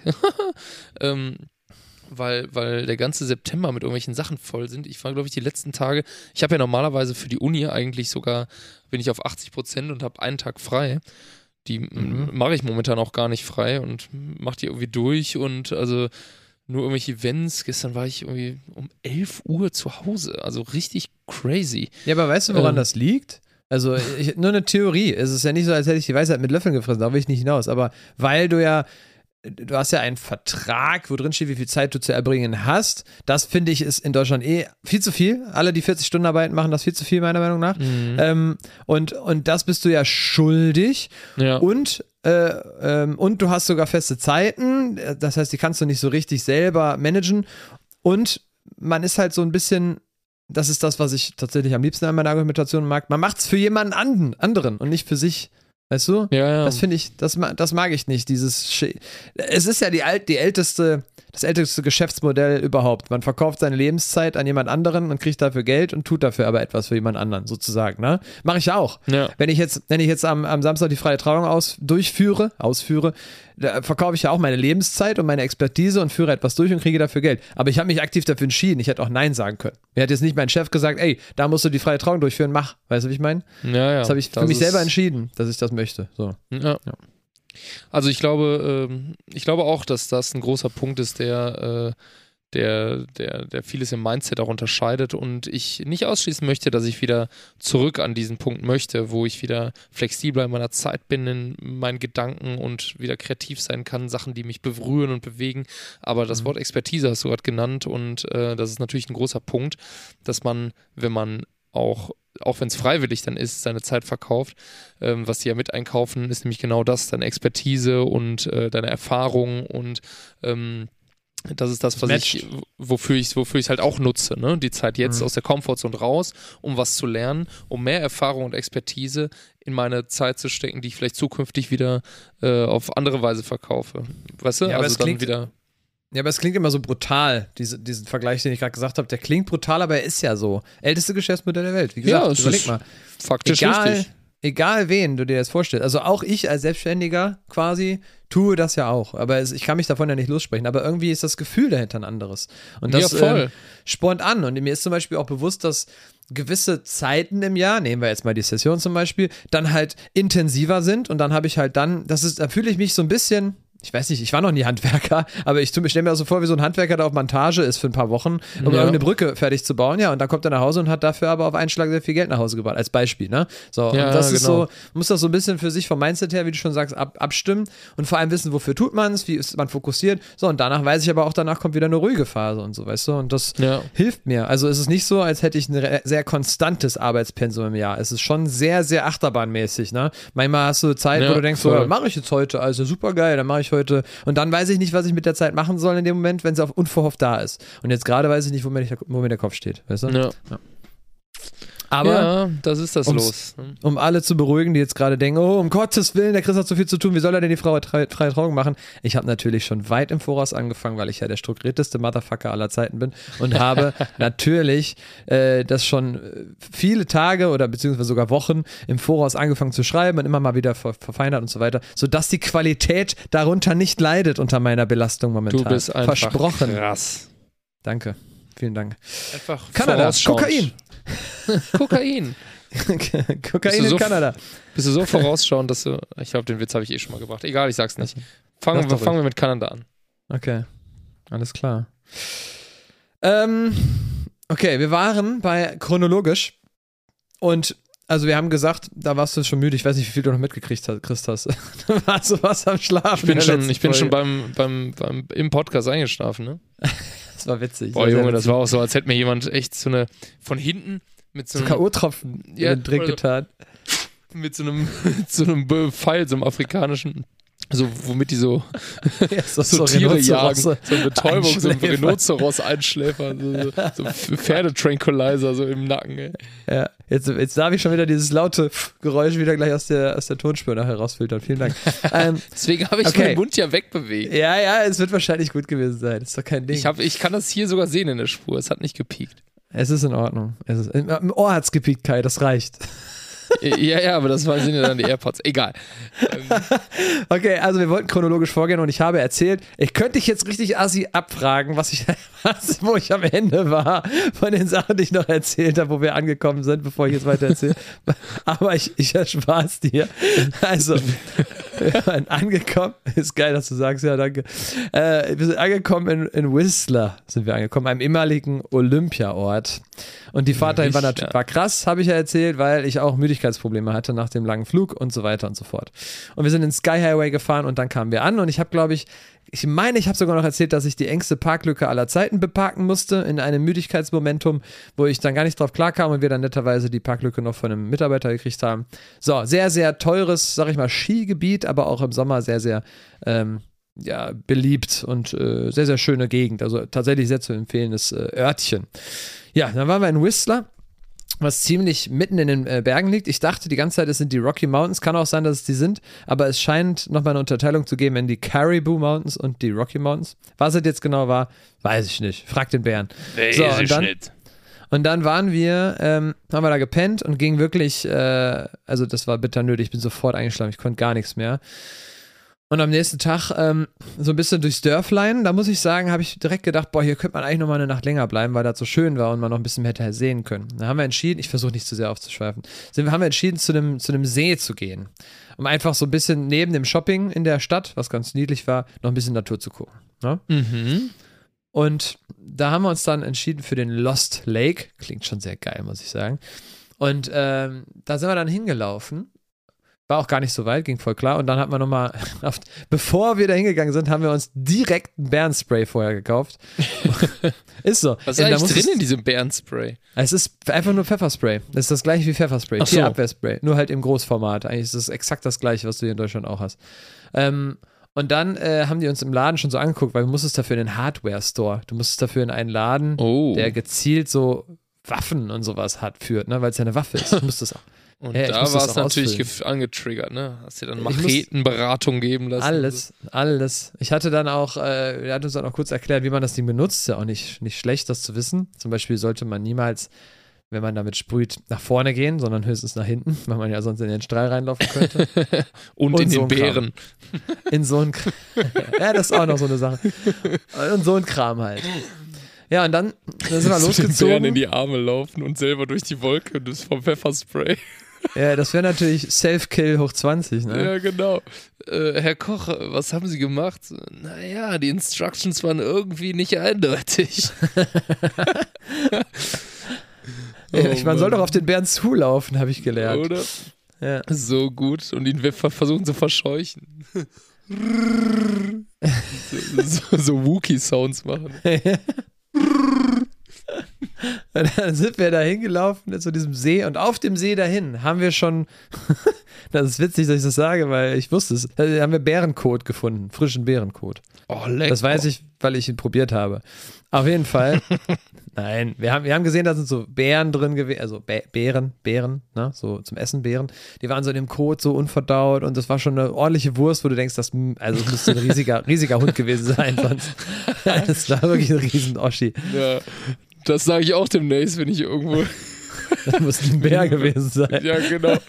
ähm, weil, weil der ganze September mit irgendwelchen Sachen voll sind. Ich war, glaube ich, die letzten Tage, ich habe ja normalerweise für die Uni eigentlich sogar, bin ich auf achtzig Prozent und habe einen Tag frei. Die mhm. mache ich momentan auch gar nicht frei und mache die irgendwie durch und also nur irgendwelche Events. Gestern war ich irgendwie um elf Uhr zu Hause, also richtig crazy. Ja, aber weißt du, woran ähm, das liegt? Also ich, nur eine Theorie. Es ist ja nicht so, als hätte ich die Weisheit mit Löffeln gefressen, da will ich nicht hinaus. Aber weil du ja du hast ja einen Vertrag, wo drin steht, wie viel Zeit du zu erbringen hast. Das finde ich ist in Deutschland eh viel zu viel. Alle, die vierzig Stunden arbeiten, machen das viel zu viel, meiner Meinung nach. Mhm. Ähm, und, und das bist du ja schuldig. Ja. Und, äh, ähm, und du hast sogar feste Zeiten. Das heißt, die kannst du nicht so richtig selber managen. Und man ist halt so ein bisschen, das ist das, was ich tatsächlich am liebsten an meiner Argumentation mag, man macht es für jemanden anderen und nicht für sich. Weißt du? Ja, ja. Das finde ich, das, das mag ich nicht, dieses Sch- es ist ja die, alt, die älteste, das älteste Geschäftsmodell überhaupt. Man verkauft seine Lebenszeit an jemand anderen und kriegt dafür Geld und tut dafür aber etwas für jemand anderen, sozusagen, ne? Mache ich auch. Ja. Wenn ich jetzt, wenn ich jetzt am, am Samstag die freie Trauung aus, durchführe, ausführe, da verkaufe ich ja auch meine Lebenszeit und meine Expertise und führe etwas durch und kriege dafür Geld. Aber ich habe mich aktiv dafür entschieden. Ich hätte auch Nein sagen können. Mir hat jetzt nicht mein Chef gesagt, ey, da musst du die freie Trauung durchführen, mach. Weißt du, wie ich meine? Ja, ja. Das habe ich für mich selber entschieden, dass ich das möchte. So. Ja. Ja. Also ich glaube, ähm, ich glaube auch, dass das ein großer Punkt ist, der, äh, der, der, der vieles im Mindset auch unterscheidet und ich nicht ausschließen möchte, dass ich wieder zurück an diesen Punkt möchte, wo ich wieder flexibler in meiner Zeit bin, in meinen Gedanken und wieder kreativ sein kann, Sachen, die mich berühren und bewegen. Aber das mhm. Wort Expertise hast du gerade genannt und äh, das ist natürlich ein großer Punkt, dass man, wenn man auch auch wenn es freiwillig dann ist, seine Zeit verkauft. Ähm, was die ja mit einkaufen, ist nämlich genau das, deine Expertise und äh, deine Erfahrung und ähm, das ist das, was Matched. ich, wofür ich wofür ich es halt auch nutze, ne? Die Zeit jetzt mhm. aus der Komfortzone raus, um was zu lernen, um mehr Erfahrung und Expertise in meine Zeit zu stecken, die ich vielleicht zukünftig wieder äh, auf andere Weise verkaufe. Weißt du? Ja, also dann klingt, wieder. Ja, aber es klingt immer so brutal, diese, diesen Vergleich, den ich gerade gesagt habe. Der klingt brutal, aber er ist ja so. Älteste Geschäftsmodell der Welt. Wie gesagt, ja, überleg mal. Faktisch egal, richtig. Egal wen du dir das vorstellst. Also auch ich als Selbstständiger quasi tue das ja auch. Aber es, ich kann mich davon ja nicht lossprechen. Aber irgendwie ist das Gefühl dahinter ein anderes. Und das ja, voll. Ähm, spornt an. Und mir ist zum Beispiel auch bewusst, dass gewisse Zeiten im Jahr, nehmen wir jetzt mal die Session zum Beispiel, dann halt intensiver sind. Und dann habe ich halt dann, das ist, da fühle ich mich so ein bisschen. Ich weiß nicht, ich war noch nie Handwerker, aber ich stelle mir auch so vor, wie so ein Handwerker, der auf Montage ist für ein paar Wochen, um ja. irgendeine Brücke fertig zu bauen, ja, und dann kommt er nach Hause und hat dafür aber auf einen Schlag sehr viel Geld nach Hause gebracht, als Beispiel, ne? So, ja, und das ist genau. so, muss das so ein bisschen für sich vom Mindset her, wie du schon sagst, ab, abstimmen und vor allem wissen, wofür tut man es, wie ist man fokussiert, so, und danach weiß ich aber auch, danach kommt wieder eine ruhige Phase und so, weißt du, und das ja. hilft mir. Also es ist nicht so, als hätte ich ein sehr konstantes Arbeitspensum im Jahr. Es ist schon sehr, sehr achterbahnmäßig, ne? Manchmal hast du Zeit, ja, wo du denkst, so, mache ich jetzt heute, also super geil, dann mache ich heute, und dann weiß ich nicht, was ich mit der Zeit machen soll in dem Moment, wenn sie auf unverhofft da ist. Und jetzt gerade weiß ich nicht, wo mir, wo mir der Kopf steht. Weißt du? Ja. Ja. Aber ja, das ist das los. Um alle zu beruhigen, die jetzt gerade denken, oh, um Gottes Willen, der Chris hat so viel zu tun, wie soll er denn die Frau freie Trauung machen? Ich habe natürlich schon weit im Voraus angefangen, weil ich ja der strukturierteste Motherfucker aller Zeiten bin und habe natürlich äh, das schon viele Tage oder beziehungsweise sogar Wochen im Voraus angefangen zu schreiben und immer mal wieder ver- verfeinert und so weiter, sodass die Qualität darunter nicht leidet unter meiner Belastung momentan. Du bist einfach Versprochen. Krass. Danke. Vielen Dank. Einfach Kanada, Kokain. Kokain. Kokain in so, Kanada. Bist du so vorausschauend, dass du. Ich glaube, den Witz habe ich eh schon mal gebracht. Egal, ich sag's nicht. Fangen, wir, fangen wir mit Kanada an. Okay. Alles klar. Ähm, okay, wir waren bei chronologisch und also wir haben gesagt, da warst du schon müde. Ich weiß nicht, wie viel du noch mitgekriegt hast, Christus. Du warst sowas am Schlafen. Ich bin schon, ich bin schon beim, beim, beim, im Podcast eingeschlafen, ne? Das war witzig. Boah, Junge, das war auch so, als hätte mir jemand echt so eine, von hinten mit so einem K O-Tropfen ja, in den Drink getan. Mit so einem, mit so einem Pfeil, so einem afrikanischen, so womit die so, ja, so, so, so Tiere jagen, so eine Betäubung, so ein Einschläfer. Rhinoceros einschläfern, so, so, so Pferdetranquilizer so im Nacken, ey. Ja, jetzt, jetzt darf ich schon wieder dieses laute Geräusch wieder gleich aus der, aus der Tonspur nachher rausfiltern. Vielen Dank. ähm, Deswegen habe ich okay. meinen Mund ja wegbewegt. Ja, ja, es wird wahrscheinlich gut gewesen sein. Das ist doch kein Ding. Ich, hab, ich kann das hier sogar sehen in der Spur, es hat nicht gepiekt. Es ist in Ordnung. Es ist, im, Im Ohr hat's gepiekt, Kai, das reicht. Ja, ja, aber das waren, sind ja dann die AirPods. Egal. Okay, also wir wollten chronologisch vorgehen und ich habe erzählt, ich könnte dich jetzt richtig assi abfragen, was ich, was, wo ich am Ende war von den Sachen, die ich noch erzählt habe, wo wir angekommen sind, bevor ich jetzt weiter erzähle. Aber ich, ich erspare es dir. Also, wir sind angekommen, ist geil, dass du sagst, ja, danke. Äh, wir sind angekommen in, in Whistler, sind wir angekommen, einem ehemaligen Olympiaort. Und die Fahrt dahin war, Ja. war krass, habe ich ja erzählt, weil ich auch Müdigkeitsprobleme hatte nach dem langen Flug und so weiter und so fort. Und wir sind in Sky Highway gefahren und dann kamen wir an und ich habe, glaube ich, ich meine, ich habe sogar noch erzählt, dass ich die engste Parklücke aller Zeiten beparken musste in einem Müdigkeitsmomentum, wo ich dann gar nicht drauf klarkam und wir dann netterweise die Parklücke noch von einem Mitarbeiter gekriegt haben. So, sehr, sehr teures, sag ich mal, Skigebiet, aber auch im Sommer sehr, sehr ähm, ja, beliebt und äh, sehr, sehr schöne Gegend. Also tatsächlich sehr zu empfehlendes äh, Örtchen. Ja, dann waren wir in Whistler, was ziemlich mitten in den äh, Bergen liegt. Ich dachte die ganze Zeit, es sind die Rocky Mountains. Kann auch sein, dass es die sind, aber es scheint nochmal eine Unterteilung zu geben in die Caribou Mountains und die Rocky Mountains. Was es jetzt genau war, weiß ich nicht. Frag den Bären. Weiß So, ich und dann, nicht. und dann waren wir, ähm, haben wir da gepennt und ging wirklich, äh, also das war bitter nötig. Ich bin sofort eingeschlafen, ich konnte gar nichts mehr. Und am nächsten Tag ähm, so ein bisschen durchs Dörflein, da muss ich sagen, habe ich direkt gedacht, boah, hier könnte man eigentlich noch mal eine Nacht länger bleiben, weil das so schön war und man noch ein bisschen mehr hätte sehen können. Da haben wir entschieden, ich versuche nicht zu sehr aufzuschweifen, sind, wir haben wir entschieden, zu einem zu einem See zu gehen, um einfach so ein bisschen neben dem Shopping in der Stadt, was ganz niedlich war, noch ein bisschen Natur zu gucken. Ne? Mhm. Und da haben wir uns dann entschieden für den Lost Lake, klingt schon sehr geil, muss ich sagen. Und ähm, da sind wir dann hingelaufen. War auch gar nicht so weit, ging voll klar. Und dann hat man nochmal, bevor wir da hingegangen sind, haben wir uns direkt ein Bärenspray vorher gekauft. Ist so. Was ist Und da eigentlich muss drin es, in diesem Bärenspray? es ist einfach nur Pfefferspray. Das ist das gleiche wie Pfefferspray. Ach so. Tierabwehrspray. Nur halt im Großformat. Eigentlich ist es exakt das gleiche, was du hier in Deutschland auch hast. Ähm, und dann äh, haben die uns im Laden schon so angeguckt, weil du musstest dafür in den Hardware-Store. Du musstest dafür in einen Laden, Oh. der gezielt so Waffen und sowas hat, führt, ne? Weil es ja eine Waffe ist. Du musst das auch. Und Ja, ich da muss war das es auch natürlich ausfüllen. gef- angetriggert, ne? Hast dir dann Ich muss- Machetenberatung geben lassen. Alles, alles. Ich hatte dann auch, äh, er hat uns dann auch kurz erklärt, wie man das Ding benutzt. Ist ja auch nicht, nicht schlecht, das zu wissen. Zum Beispiel sollte man niemals, wenn man damit sprüht, nach vorne gehen, sondern höchstens nach hinten, weil man ja sonst in den Strahl reinlaufen könnte. Und, Und in so den ein Kram. Bären. In so ein Kram. Ja, das ist auch noch so eine Sache. Und so ein Kram halt. Ja, und dann, dann sind wir Den Bären in losgezogen. die Arme laufen und selber durch die Wolke und das vom Pfefferspray. Ja, das wäre natürlich Self-Kill hoch zwanzig, ne? Ja, genau. Äh, Herr Koch, was haben Sie gemacht? Naja, die Instructions waren irgendwie nicht eindeutig. Ja, ich, man Oh soll Mann. doch auf den Bären zulaufen, habe ich gelernt. Oder? Ja. So gut. Und ihn ver- versuchen zu verscheuchen. so so, so Wookie-Sounds machen. Und dann sind wir da hingelaufen zu diesem See und auf dem See dahin haben wir schon, das ist witzig, dass ich das sage, weil ich wusste es, da haben wir Bärenkot gefunden, frischen Bärenkot. Oh, lecker. Das weiß ich, weil ich ihn probiert habe. Auf jeden Fall. Nein, wir haben, wir haben gesehen, da sind so Beeren drin gewesen, also Bä- Beeren, Beeren, ne, so zum Essen Beeren. Die waren so in dem Kot so unverdaut und das war schon eine ordentliche Wurst, wo du denkst, das, also das müsste ein riesiger, riesiger Hund gewesen sein, sonst. Das war wirklich ein riesen Oschi. Ja, das sage ich auch demnächst, wenn ich irgendwo. Das muss ein Bär gewesen sein. Ja, genau.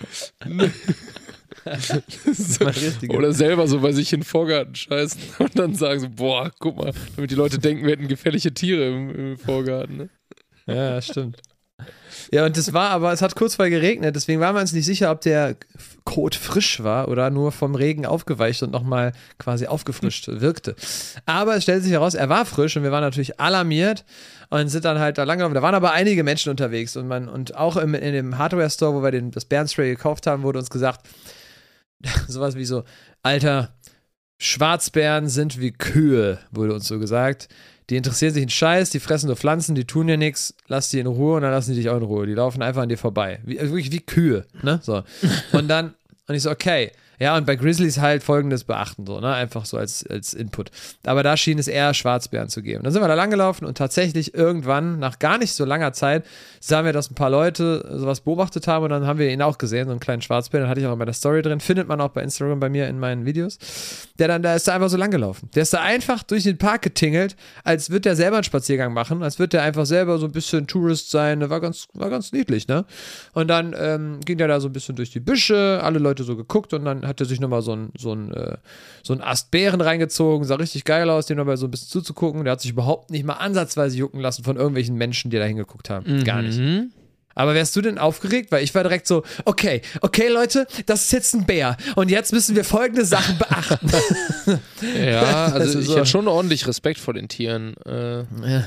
Das war richtig. Oder selber so bei sich in den Vorgarten scheißen und dann sagen so, boah, guck mal, damit die Leute denken, wir hätten gefährliche Tiere im, im Vorgarten. Ne? Ja, stimmt. Ja, und das war aber, es hat kurz vorher geregnet, deswegen waren wir uns nicht sicher, ob der Kot frisch war oder nur vom Regen aufgeweicht und nochmal quasi aufgefrischt wirkte. Aber es stellte sich heraus, er war frisch und wir waren natürlich alarmiert und sind dann halt da lang gelaufen. Da waren aber einige Menschen unterwegs und man, und auch im, in dem Hardware-Store, wo wir den, das Bärenspray gekauft haben, wurde uns gesagt, sowas wie so, Alter, Schwarzbären sind wie Kühe, wurde uns so gesagt. Die interessieren sich einen Scheiß, die fressen nur Pflanzen, die tun dir nichts, lass die in Ruhe und dann lassen die dich auch in Ruhe. Die laufen einfach an dir vorbei. Wie, wirklich wie Kühe, ne? So. Und dann, und ich so, okay. Ja, und bei Grizzlies halt Folgendes beachten, so, ne? Einfach so als, als Input. Aber da schien es eher Schwarzbären zu geben. Dann sind wir da langgelaufen und tatsächlich irgendwann, nach gar nicht so langer Zeit, sahen wir, dass ein paar Leute sowas beobachtet haben und dann haben wir ihn auch gesehen, so einen kleinen Schwarzbären. Den hatte ich auch in meiner Story drin. Findet man auch bei Instagram bei mir in meinen Videos. Der dann, da ist da einfach so langgelaufen. Der ist da einfach durch den Park getingelt, als würde der selber einen Spaziergang machen, als würde der einfach selber so ein bisschen Tourist sein. Der war ganz, war ganz niedlich, ne? Und dann ähm, ging der da so ein bisschen durch die Büsche, alle Leute so geguckt und dann hat er sich nochmal so ein, so ein, äh, so ein Ast Beeren reingezogen, sah richtig geil aus, dem nochmal so ein bisschen zuzugucken. Der hat sich überhaupt nicht mal ansatzweise jucken lassen von irgendwelchen Menschen, die da hingeguckt haben. Mhm. Gar nicht. Aber wärst du denn aufgeregt? Weil ich war direkt so, okay, okay Leute, das ist jetzt ein Bär und jetzt müssen wir folgende Sachen beachten. Ja, also ich so. hatte schon ordentlich Respekt vor den Tieren. Äh, Ja.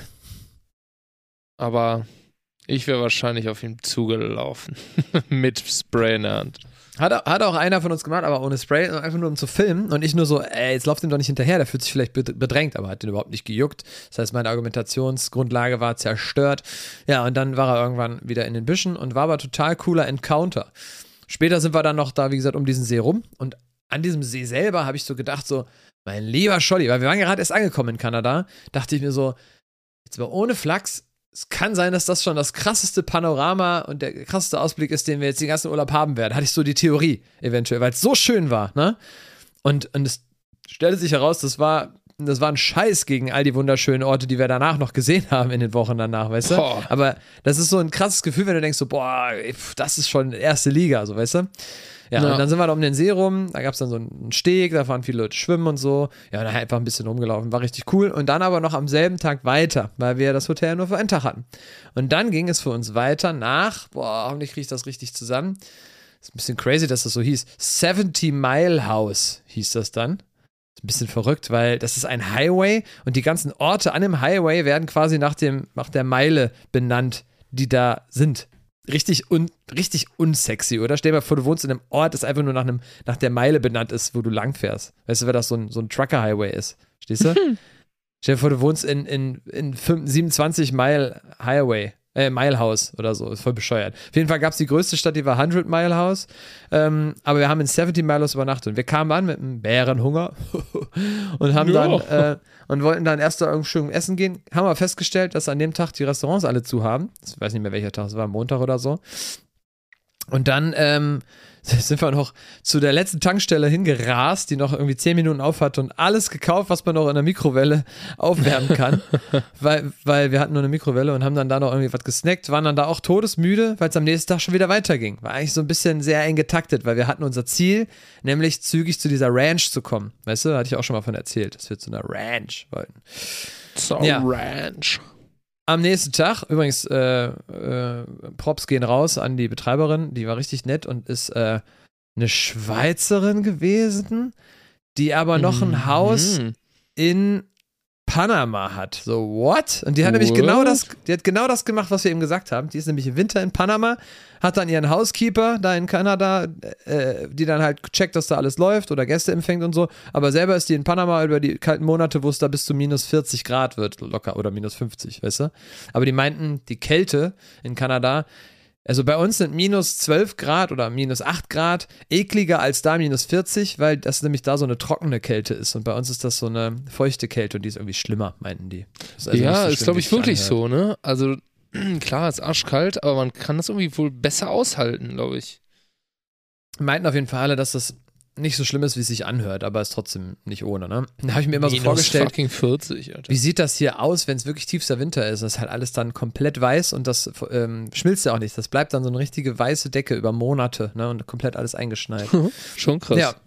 Aber ich wäre wahrscheinlich auf ihn zugelaufen. Mit Spray in der Hand. Hat, hat auch einer von uns gemacht, aber ohne Spray, einfach nur um zu filmen und ich nur so, ey, jetzt lauft ihm doch nicht hinterher, der fühlt sich vielleicht bedrängt, aber hat den überhaupt nicht gejuckt. Das heißt, meine Argumentationsgrundlage war zerstört. Ja, und dann war er irgendwann wieder in den Büschen und war aber total cooler Encounter. Später sind wir dann noch da, wie gesagt, um diesen See rum und an diesem See selber habe ich so gedacht, so, mein lieber Scholli, weil wir waren gerade erst angekommen in Kanada, dachte ich mir so, jetzt mal ohne Flachs, es kann sein, dass das schon das krasseste Panorama und der krasseste Ausblick ist, den wir jetzt den ganzen Urlaub haben werden. Hatte ich so die Theorie, eventuell, weil es so schön war, ne? Und, und es stellte sich heraus, das war, das war ein Scheiß gegen all die wunderschönen Orte, die wir danach noch gesehen haben in den Wochen danach, weißt du? Boah. Aber das ist so ein krasses Gefühl, wenn du denkst so, boah, das ist schon erste Liga, so, weißt du? Ja, Ja. und dann sind wir da um den See rum, da gab es dann so einen Steg, da waren viele Leute schwimmen und so. Ja, und dann einfach ein bisschen rumgelaufen, war richtig cool. Und dann aber noch am selben Tag weiter, weil wir das Hotel nur für einen Tag hatten. Und dann ging es für uns weiter nach, boah, hoffentlich kriege ich das richtig zusammen. Ist ein bisschen crazy, dass das so hieß. seventy Mile House hieß das dann. Ist ein bisschen verrückt, weil das ist ein Highway und die ganzen Orte an dem Highway werden quasi nach, dem, nach der Meile benannt, die da sind. Richtig, un, richtig unsexy, oder? Stell dir mal vor, du wohnst in einem Ort, das einfach nur nach, einem, nach der Meile benannt ist, wo du langfährst. Weißt du, weil das so ein, so ein Trucker-Highway ist. Stehst du? Stell dir vor, du wohnst in, in, in siebenundzwanzig Mile Highway, äh, Mile House oder so. Ist voll bescheuert. Auf jeden Fall gab es die größte Stadt, die war hundred Mile House. Ähm, aber wir haben in seventy Mile House übernachtet. Und wir kamen an mit einem Bärenhunger und haben Ja. dann äh, und wollten dann erst da irgendwo schön essen gehen. Haben aber festgestellt, dass an dem Tag die Restaurants alle zu haben. Ich weiß nicht mehr, welcher Tag es war, Montag oder so. Und dann ähm, sind wir noch zu der letzten Tankstelle hingerast, die noch irgendwie zehn Minuten auf hatte und alles gekauft, was man noch in der Mikrowelle aufwärmen kann, weil, weil wir hatten nur eine Mikrowelle und haben dann da noch irgendwie was gesnackt, waren dann da auch todesmüde, weil es am nächsten Tag schon wieder weiterging. War eigentlich so ein bisschen sehr eng getaktet, weil wir hatten unser Ziel, nämlich zügig zu dieser Ranch zu kommen. Weißt du, da hatte ich auch schon mal von erzählt, dass wir zu einer Ranch wollten. So Ja. Ranch. Am nächsten Tag, übrigens, äh, äh, Props gehen raus an die Betreiberin, die war richtig nett und ist äh, eine Schweizerin gewesen, die aber noch ein Haus Mhm. in Panama hat. So, what? Und die hat nämlich What? genau das, die hat genau das gemacht, was wir eben gesagt haben. Die ist nämlich im Winter in Panama, hat dann ihren Housekeeper da in Kanada, äh, die dann halt checkt, dass da alles läuft oder Gäste empfängt und so. Aber selber ist die in Panama über die kalten Monate, wo es da bis zu minus vierzig Grad wird, locker, oder minus fünfzig, weißt du? Aber die meinten, die Kälte in Kanada, also bei uns sind minus zwölf Grad oder minus acht Grad ekliger als da minus vierzig, weil das nämlich da so eine trockene Kälte ist und bei uns ist das so eine feuchte Kälte und die ist irgendwie schlimmer, meinten die. Das ist also nicht Ja, so ist schlimm, glaube wie ich es sich wirklich anhört. so, ne? Also klar, ist arschkalt, aber man kann das irgendwie wohl besser aushalten, glaube ich. Meinten auf jeden Fall alle, dass das nicht so schlimm ist, wie es sich anhört, aber ist trotzdem nicht ohne, ne? Da habe ich mir immer so Minus vorgestellt, fucking vierzig, Alter. wie sieht das hier aus, wenn es wirklich tiefster Winter ist? Das ist halt alles dann komplett weiß und das ähm, schmilzt ja auch nicht. Das bleibt dann so eine richtige weiße Decke über Monate, ne? Und komplett alles eingeschneit. Schon krass. Ja.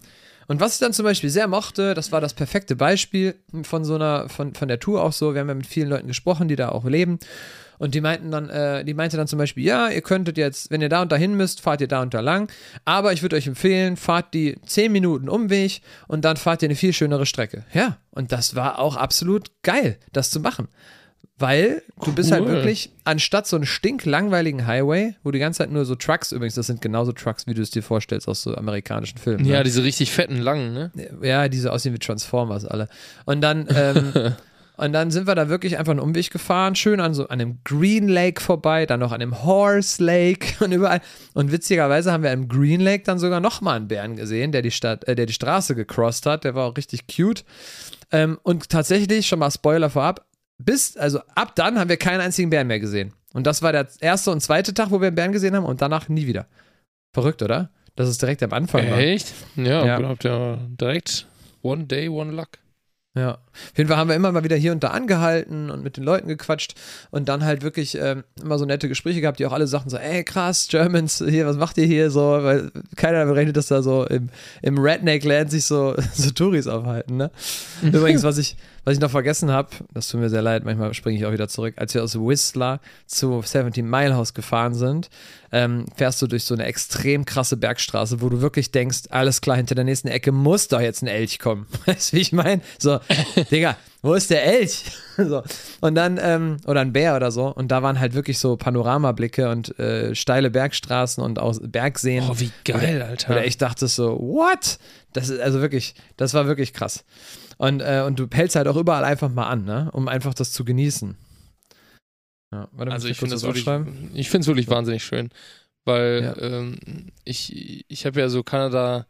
Und was ich dann zum Beispiel sehr mochte, das war das perfekte Beispiel von so einer, von, von der Tour auch so, wir haben ja mit vielen Leuten gesprochen, die da auch leben. Und die meinten dann, äh, die meinte dann zum Beispiel, ja, ihr könntet jetzt, wenn ihr da und dahin müsst, fahrt ihr da und da lang. Aber ich würde euch empfehlen, fahrt die zehn Minuten Umweg und dann fahrt ihr eine viel schönere Strecke. Ja, und das war auch absolut geil, das zu machen. Weil du cool. bist halt wirklich, anstatt so einen stinklangweiligen Highway, wo die ganze Zeit nur so Trucks, übrigens, das sind genauso Trucks, wie du es dir vorstellst aus so amerikanischen Filmen. Ja, ne? diese richtig fetten, langen, ne? Ja, diese aussehen wie Transformers alle. Und dann, ähm, Und dann sind wir da wirklich einfach einen Umweg gefahren, schön an so an einem Green Lake vorbei, dann noch an einem Horse Lake und überall. Und witzigerweise haben wir im Green Lake dann sogar nochmal einen Bären gesehen, der die Stadt, äh, der die Straße gecrossed hat. Der war auch richtig cute. Ähm, und tatsächlich, schon mal Spoiler vorab, bis, also ab dann haben wir keinen einzigen Bären mehr gesehen. Und das war der erste und zweite Tag, wo wir einen Bären gesehen haben und danach nie wieder. Verrückt, oder? Dass es direkt am Anfang war. Echt? Ja, Ja. habt ihr direkt one day, one luck. Ja, auf jeden Fall haben wir immer mal wieder hier und da angehalten und mit den Leuten gequatscht und dann halt wirklich ähm, immer so nette Gespräche gehabt, die auch alle sagten so, ey krass, Germans, hier, was macht ihr hier so, weil keiner damit rechnet, dass da so im, im Redneck-Land sich so, so Touris aufhalten, ne? Übrigens, was ich, was ich noch vergessen habe, das tut mir sehr leid, manchmal springe ich auch wieder zurück, als wir aus Whistler zu siebzehn Mile House gefahren sind, ähm, fährst du durch so eine extrem krasse Bergstraße, wo du wirklich denkst, alles klar, hinter der nächsten Ecke muss doch jetzt ein Elch kommen. Weißt du, wie ich meine? So, Digga, wo ist der Elch? So. Und dann, ähm, oder ein Bär oder so. Und da waren halt wirklich so Panoramablicke und äh, steile Bergstraßen und auch Bergseen. Oh, wie geil, oder, Alter. Oder ich dachte so, what? Das ist also wirklich, das war wirklich krass. Und, äh, und du hältst halt auch überall einfach mal an, ne? Um einfach das zu genießen. Ja, warte, Also muss ich finde kurz es wirklich, aufschreiben? ich finde es wirklich wahnsinnig schön, weil Ja. ähm, ich, ich habe ja so Kanada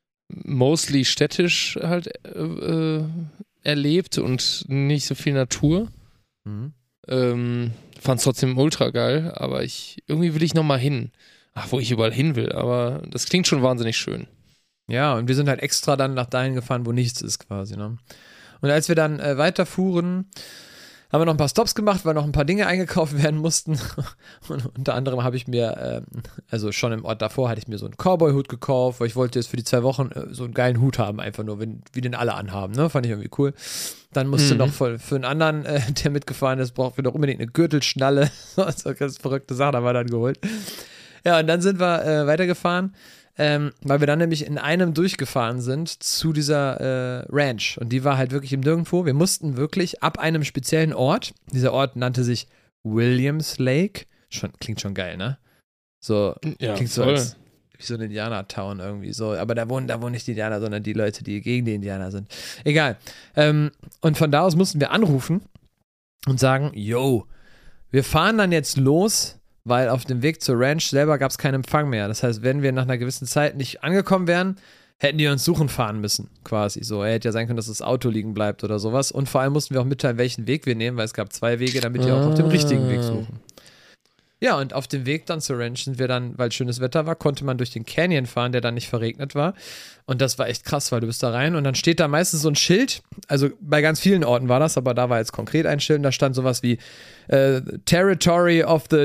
mostly städtisch halt äh, erlebt und nicht so viel Natur. Mhm. Ähm, Fand es trotzdem ultra geil, aber ich irgendwie will ich nochmal hin. Ach, wo ich überall hin will, aber das klingt schon wahnsinnig schön. Ja, und wir sind halt extra dann nach dahin gefahren, wo nichts ist quasi, ne? Und als wir dann äh, weiterfuhren, haben wir noch ein paar Stops gemacht, weil noch ein paar Dinge eingekauft werden mussten. Und unter anderem habe ich mir, ähm, also schon im Ort davor, hatte ich mir so einen Cowboy-Hut gekauft, weil ich wollte jetzt für die zwei Wochen äh, so einen geilen Hut haben, einfach nur, wenn, wie den alle anhaben, ne? Fand ich irgendwie cool. Dann musste Mhm. noch für, für einen anderen, äh, der mitgefahren ist, brauchten wir noch unbedingt eine Gürtelschnalle. So ganz verrückte Sachen haben wir dann geholt. Ja, und dann sind wir äh, weitergefahren. Ähm, weil wir dann nämlich in einem durchgefahren sind zu dieser äh, Ranch. Und die war halt wirklich im Nirgendwo. Wir mussten wirklich ab einem speziellen Ort, dieser Ort nannte sich Williams Lake. Schon, klingt schon geil, ne? So, Ja, klingt so voll. als wie so ein Indianer-Town irgendwie so. Aber da wohnen, da wohnen nicht die Indianer, sondern die Leute, die gegen die Indianer sind. Egal. Ähm, und von da aus mussten wir anrufen und sagen, yo, wir fahren dann jetzt los, weil auf dem Weg zur Ranch selber gab es keinen Empfang mehr. Das heißt, wenn wir nach einer gewissen Zeit nicht angekommen wären, hätten die uns suchen fahren müssen, quasi. So, er hätte ja sein können, dass das Auto liegen bleibt oder sowas. Und vor allem mussten wir auch mitteilen, welchen Weg wir nehmen, weil es gab zwei Wege, damit die auch auf dem richtigen Weg suchen. Ja, und auf dem Weg dann zur Ranch sind wir dann, weil schönes Wetter war, konnte man durch den Canyon fahren, der dann nicht verregnet war. Und das war echt krass, weil du bist da rein und dann steht da meistens so ein Schild. Also bei ganz vielen Orten war das, aber da war jetzt konkret ein Schild und da stand sowas wie äh, Territory of the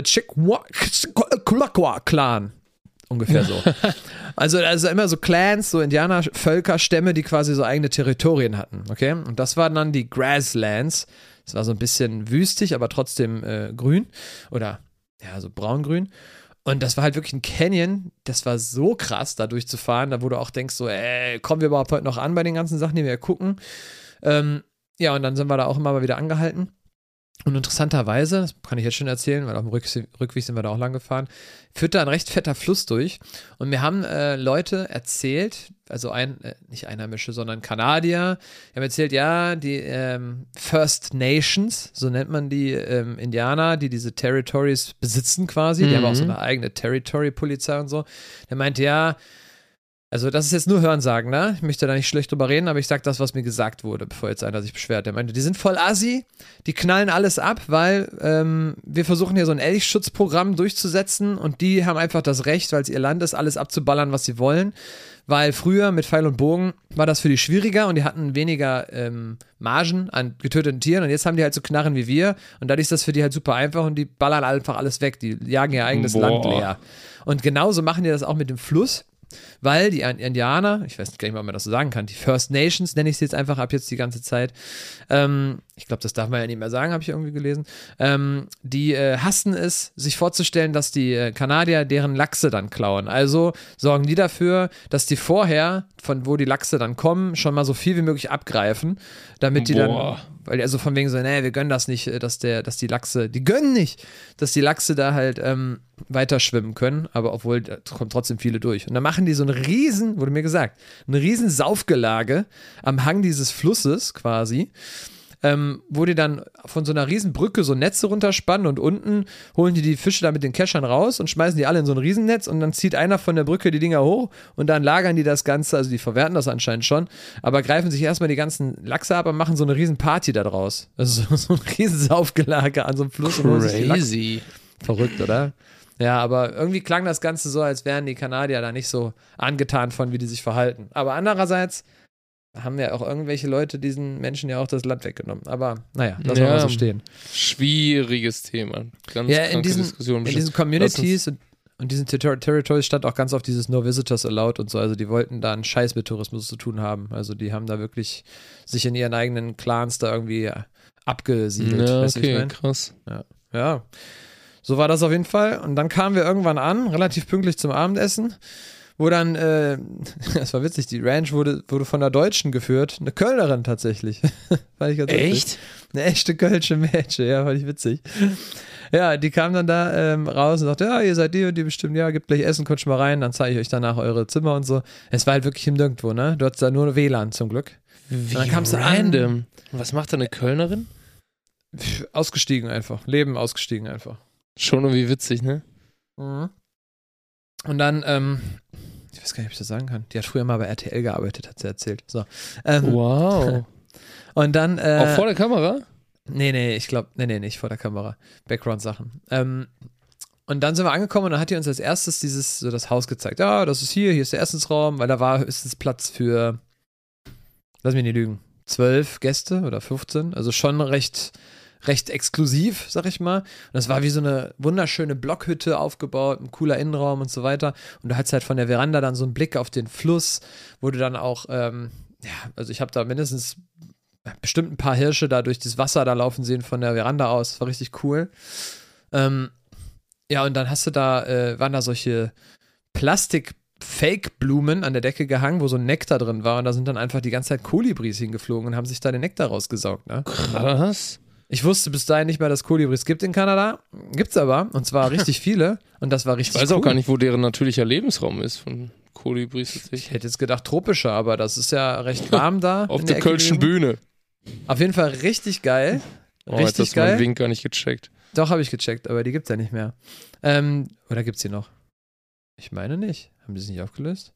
Chickasaw Clan. Ungefähr so. Also, also immer so Clans, so Indianer, Völker, Stämme, die quasi so eigene Territorien hatten. Okay? Und das waren dann die Grasslands. Das war so ein bisschen wüstig, aber trotzdem äh, grün. Oder ja, so braungrün. Und das war halt wirklich ein Canyon, das war so krass, da durchzufahren, da wo du auch denkst, so, ey, kommen wir überhaupt heute noch an bei den ganzen Sachen, die wir gucken? Ähm, ja, und dann sind wir da auch immer mal wieder angehalten. Und interessanterweise, das kann ich jetzt schon erzählen, weil auf dem Rück Rückweg sind wir da auch lang gefahren, führt da ein recht fetter Fluss durch. Und mir haben äh, Leute erzählt, also ein, äh, nicht Einheimische, sondern Kanadier, die haben erzählt, ja, die ähm, First Nations, so nennt man die ähm, Indianer, die diese Territories besitzen quasi, die Mhm. haben auch so eine eigene Territory-Polizei und so. Der meinte, ja, also das ist jetzt nur Hörensagen, ne? Ich möchte da nicht schlecht drüber reden, aber ich sag das, was mir gesagt wurde, bevor jetzt einer sich beschwert. Der meinte, die sind voll assi, die knallen alles ab, weil ähm, wir versuchen hier so ein Elchschutzprogramm durchzusetzen und die haben einfach das Recht, weil es ihr Land ist, alles abzuballern, was sie wollen. Weil früher mit Pfeil und Bogen war das für die schwieriger und die hatten weniger ähm, Margen an getöteten Tieren und jetzt haben die halt so Knarren wie wir und dadurch ist das für die halt super einfach und die ballern einfach alles weg, die jagen ihr eigenes Boah. Land leer. Und genauso machen die das auch mit dem Fluss. weil die Indianer, ich weiß gar nicht mal, ob man das so sagen kann, die First Nations nenne ich sie jetzt einfach ab jetzt die ganze Zeit. Ähm, ich glaube, das darf man ja nicht mehr sagen, habe ich irgendwie gelesen. Ähm, die äh, hassen es, sich vorzustellen, dass die äh, Kanadier deren Lachse dann klauen. Also sorgen die dafür, dass die vorher, von wo die Lachse dann kommen, schon mal so viel wie möglich abgreifen, damit die Boah. dann, weil die also von wegen so, nee, wir gönnen das nicht, dass der, dass die Lachse, die gönnen nicht, dass die Lachse da halt ähm, weiter schwimmen können, aber obwohl, da kommen trotzdem viele durch. Und dann machen die so einen riesen, wurde mir gesagt, ein riesen Saufgelage am Hang dieses Flusses quasi, ähm, wo die dann von so einer riesen Brücke so Netze runterspannen und unten holen die die Fische da mit den Keschern raus und schmeißen die alle in so ein Riesennetz und dann zieht einer von der Brücke die Dinger hoch und dann lagern die das Ganze, also die verwerten das anscheinend schon, aber greifen sich erstmal die ganzen Lachse ab und machen so eine riesen Party da draus. Also so, so ein riesen Saufgelage an so einem Fluss. Crazy. Verrückt, oder? Ja, aber irgendwie klang das Ganze so, als wären die Kanadier da nicht so angetan von, wie die sich verhalten. Aber andererseits haben ja auch irgendwelche Leute diesen Menschen ja auch das Land weggenommen. Aber naja, lassen wir Ja, mal so stehen. Schwieriges Thema. Ganz Ja, in kranke diesen, Diskussion. in diesen Communities und, und diesen Ter Territories stand auch ganz oft dieses No Visitors Allowed und so. Also die wollten da einen Scheiß mit Tourismus zu tun haben. Also die haben da wirklich sich in ihren eigenen Clans da irgendwie abgesiedelt. Ja, weißt du, wie ich okay, mein? krass. Ja, ja. So war das auf jeden Fall. Und dann kamen wir irgendwann an, relativ pünktlich zum Abendessen, wo dann, äh, das war witzig, die Ranch wurde, wurde von einer Deutschen geführt, eine Kölnerin tatsächlich. Fand ich ganz witzig. Echt? Eine echte kölsche Mädchen, ja, fand ich witzig. Ja, die kam dann da ähm, raus und sagte, ja, ihr seid die und die bestimmt, ja, gibt gleich Essen, kommt schon mal rein, dann zeige ich euch danach eure Zimmer und so. Es war halt wirklich im Nirgendwo, ne? Du hattest da nur W L A N zum Glück. Wie dann kamst du random. an. Was macht da eine Kölnerin? Pff, ausgestiegen einfach, Leben ausgestiegen einfach. Schon irgendwie witzig, ne? Mhm. Und dann, ähm, ich weiß gar nicht, ob ich das sagen kann. Die hat früher mal bei R T L gearbeitet, hat sie erzählt. So. Ähm, Wow. Und dann. Äh, Auch vor der Kamera? Nee, nee, ich glaube, nee, nee, nicht vor der Kamera. Background-Sachen. Ähm, und dann sind wir angekommen und dann hat die uns als erstes dieses, so das Haus gezeigt. Ja, das ist hier, hier ist der Essensraum, weil da war höchstens Platz für, lass mich nicht lügen, zwölf Gäste oder fünfzehn. Also schon recht. recht exklusiv, sag ich mal. Und das war wie so eine wunderschöne Blockhütte aufgebaut, ein cooler Innenraum und so weiter. Und du hattest halt von der Veranda dann so einen Blick auf den Fluss, wo du dann auch, ähm, ja, also ich habe da mindestens bestimmt ein paar Hirsche da durch das Wasser da laufen sehen von der Veranda aus. Das war richtig cool. Ähm, ja, und dann hast du da, äh, waren da solche Plastik-Fake-Blumen an der Decke gehangen, wo so ein Nektar drin war. Und da sind dann einfach die ganze Zeit Kolibris hingeflogen und haben sich da den Nektar rausgesaugt, ne? Krass. Ich wusste bis dahin nicht mehr, dass Kolibris gibt in Kanada. Gibt's aber. Und zwar richtig viele. Und das war richtig Ich weiß cool. auch gar nicht, wo deren natürlicher Lebensraum ist von Kolibris. Ich hätte jetzt gedacht tropischer, aber das ist ja recht warm da. Auf in der Ecke Kölschen gewesen. Bühne. Auf jeden Fall richtig geil. Oh, jetzt Richtig hast du meinen geil. Wink gar nicht gecheckt. Doch, habe ich gecheckt, aber die gibt's ja nicht mehr. Ähm, oder gibt's die noch? Ich meine nicht. Haben die sich nicht aufgelöst?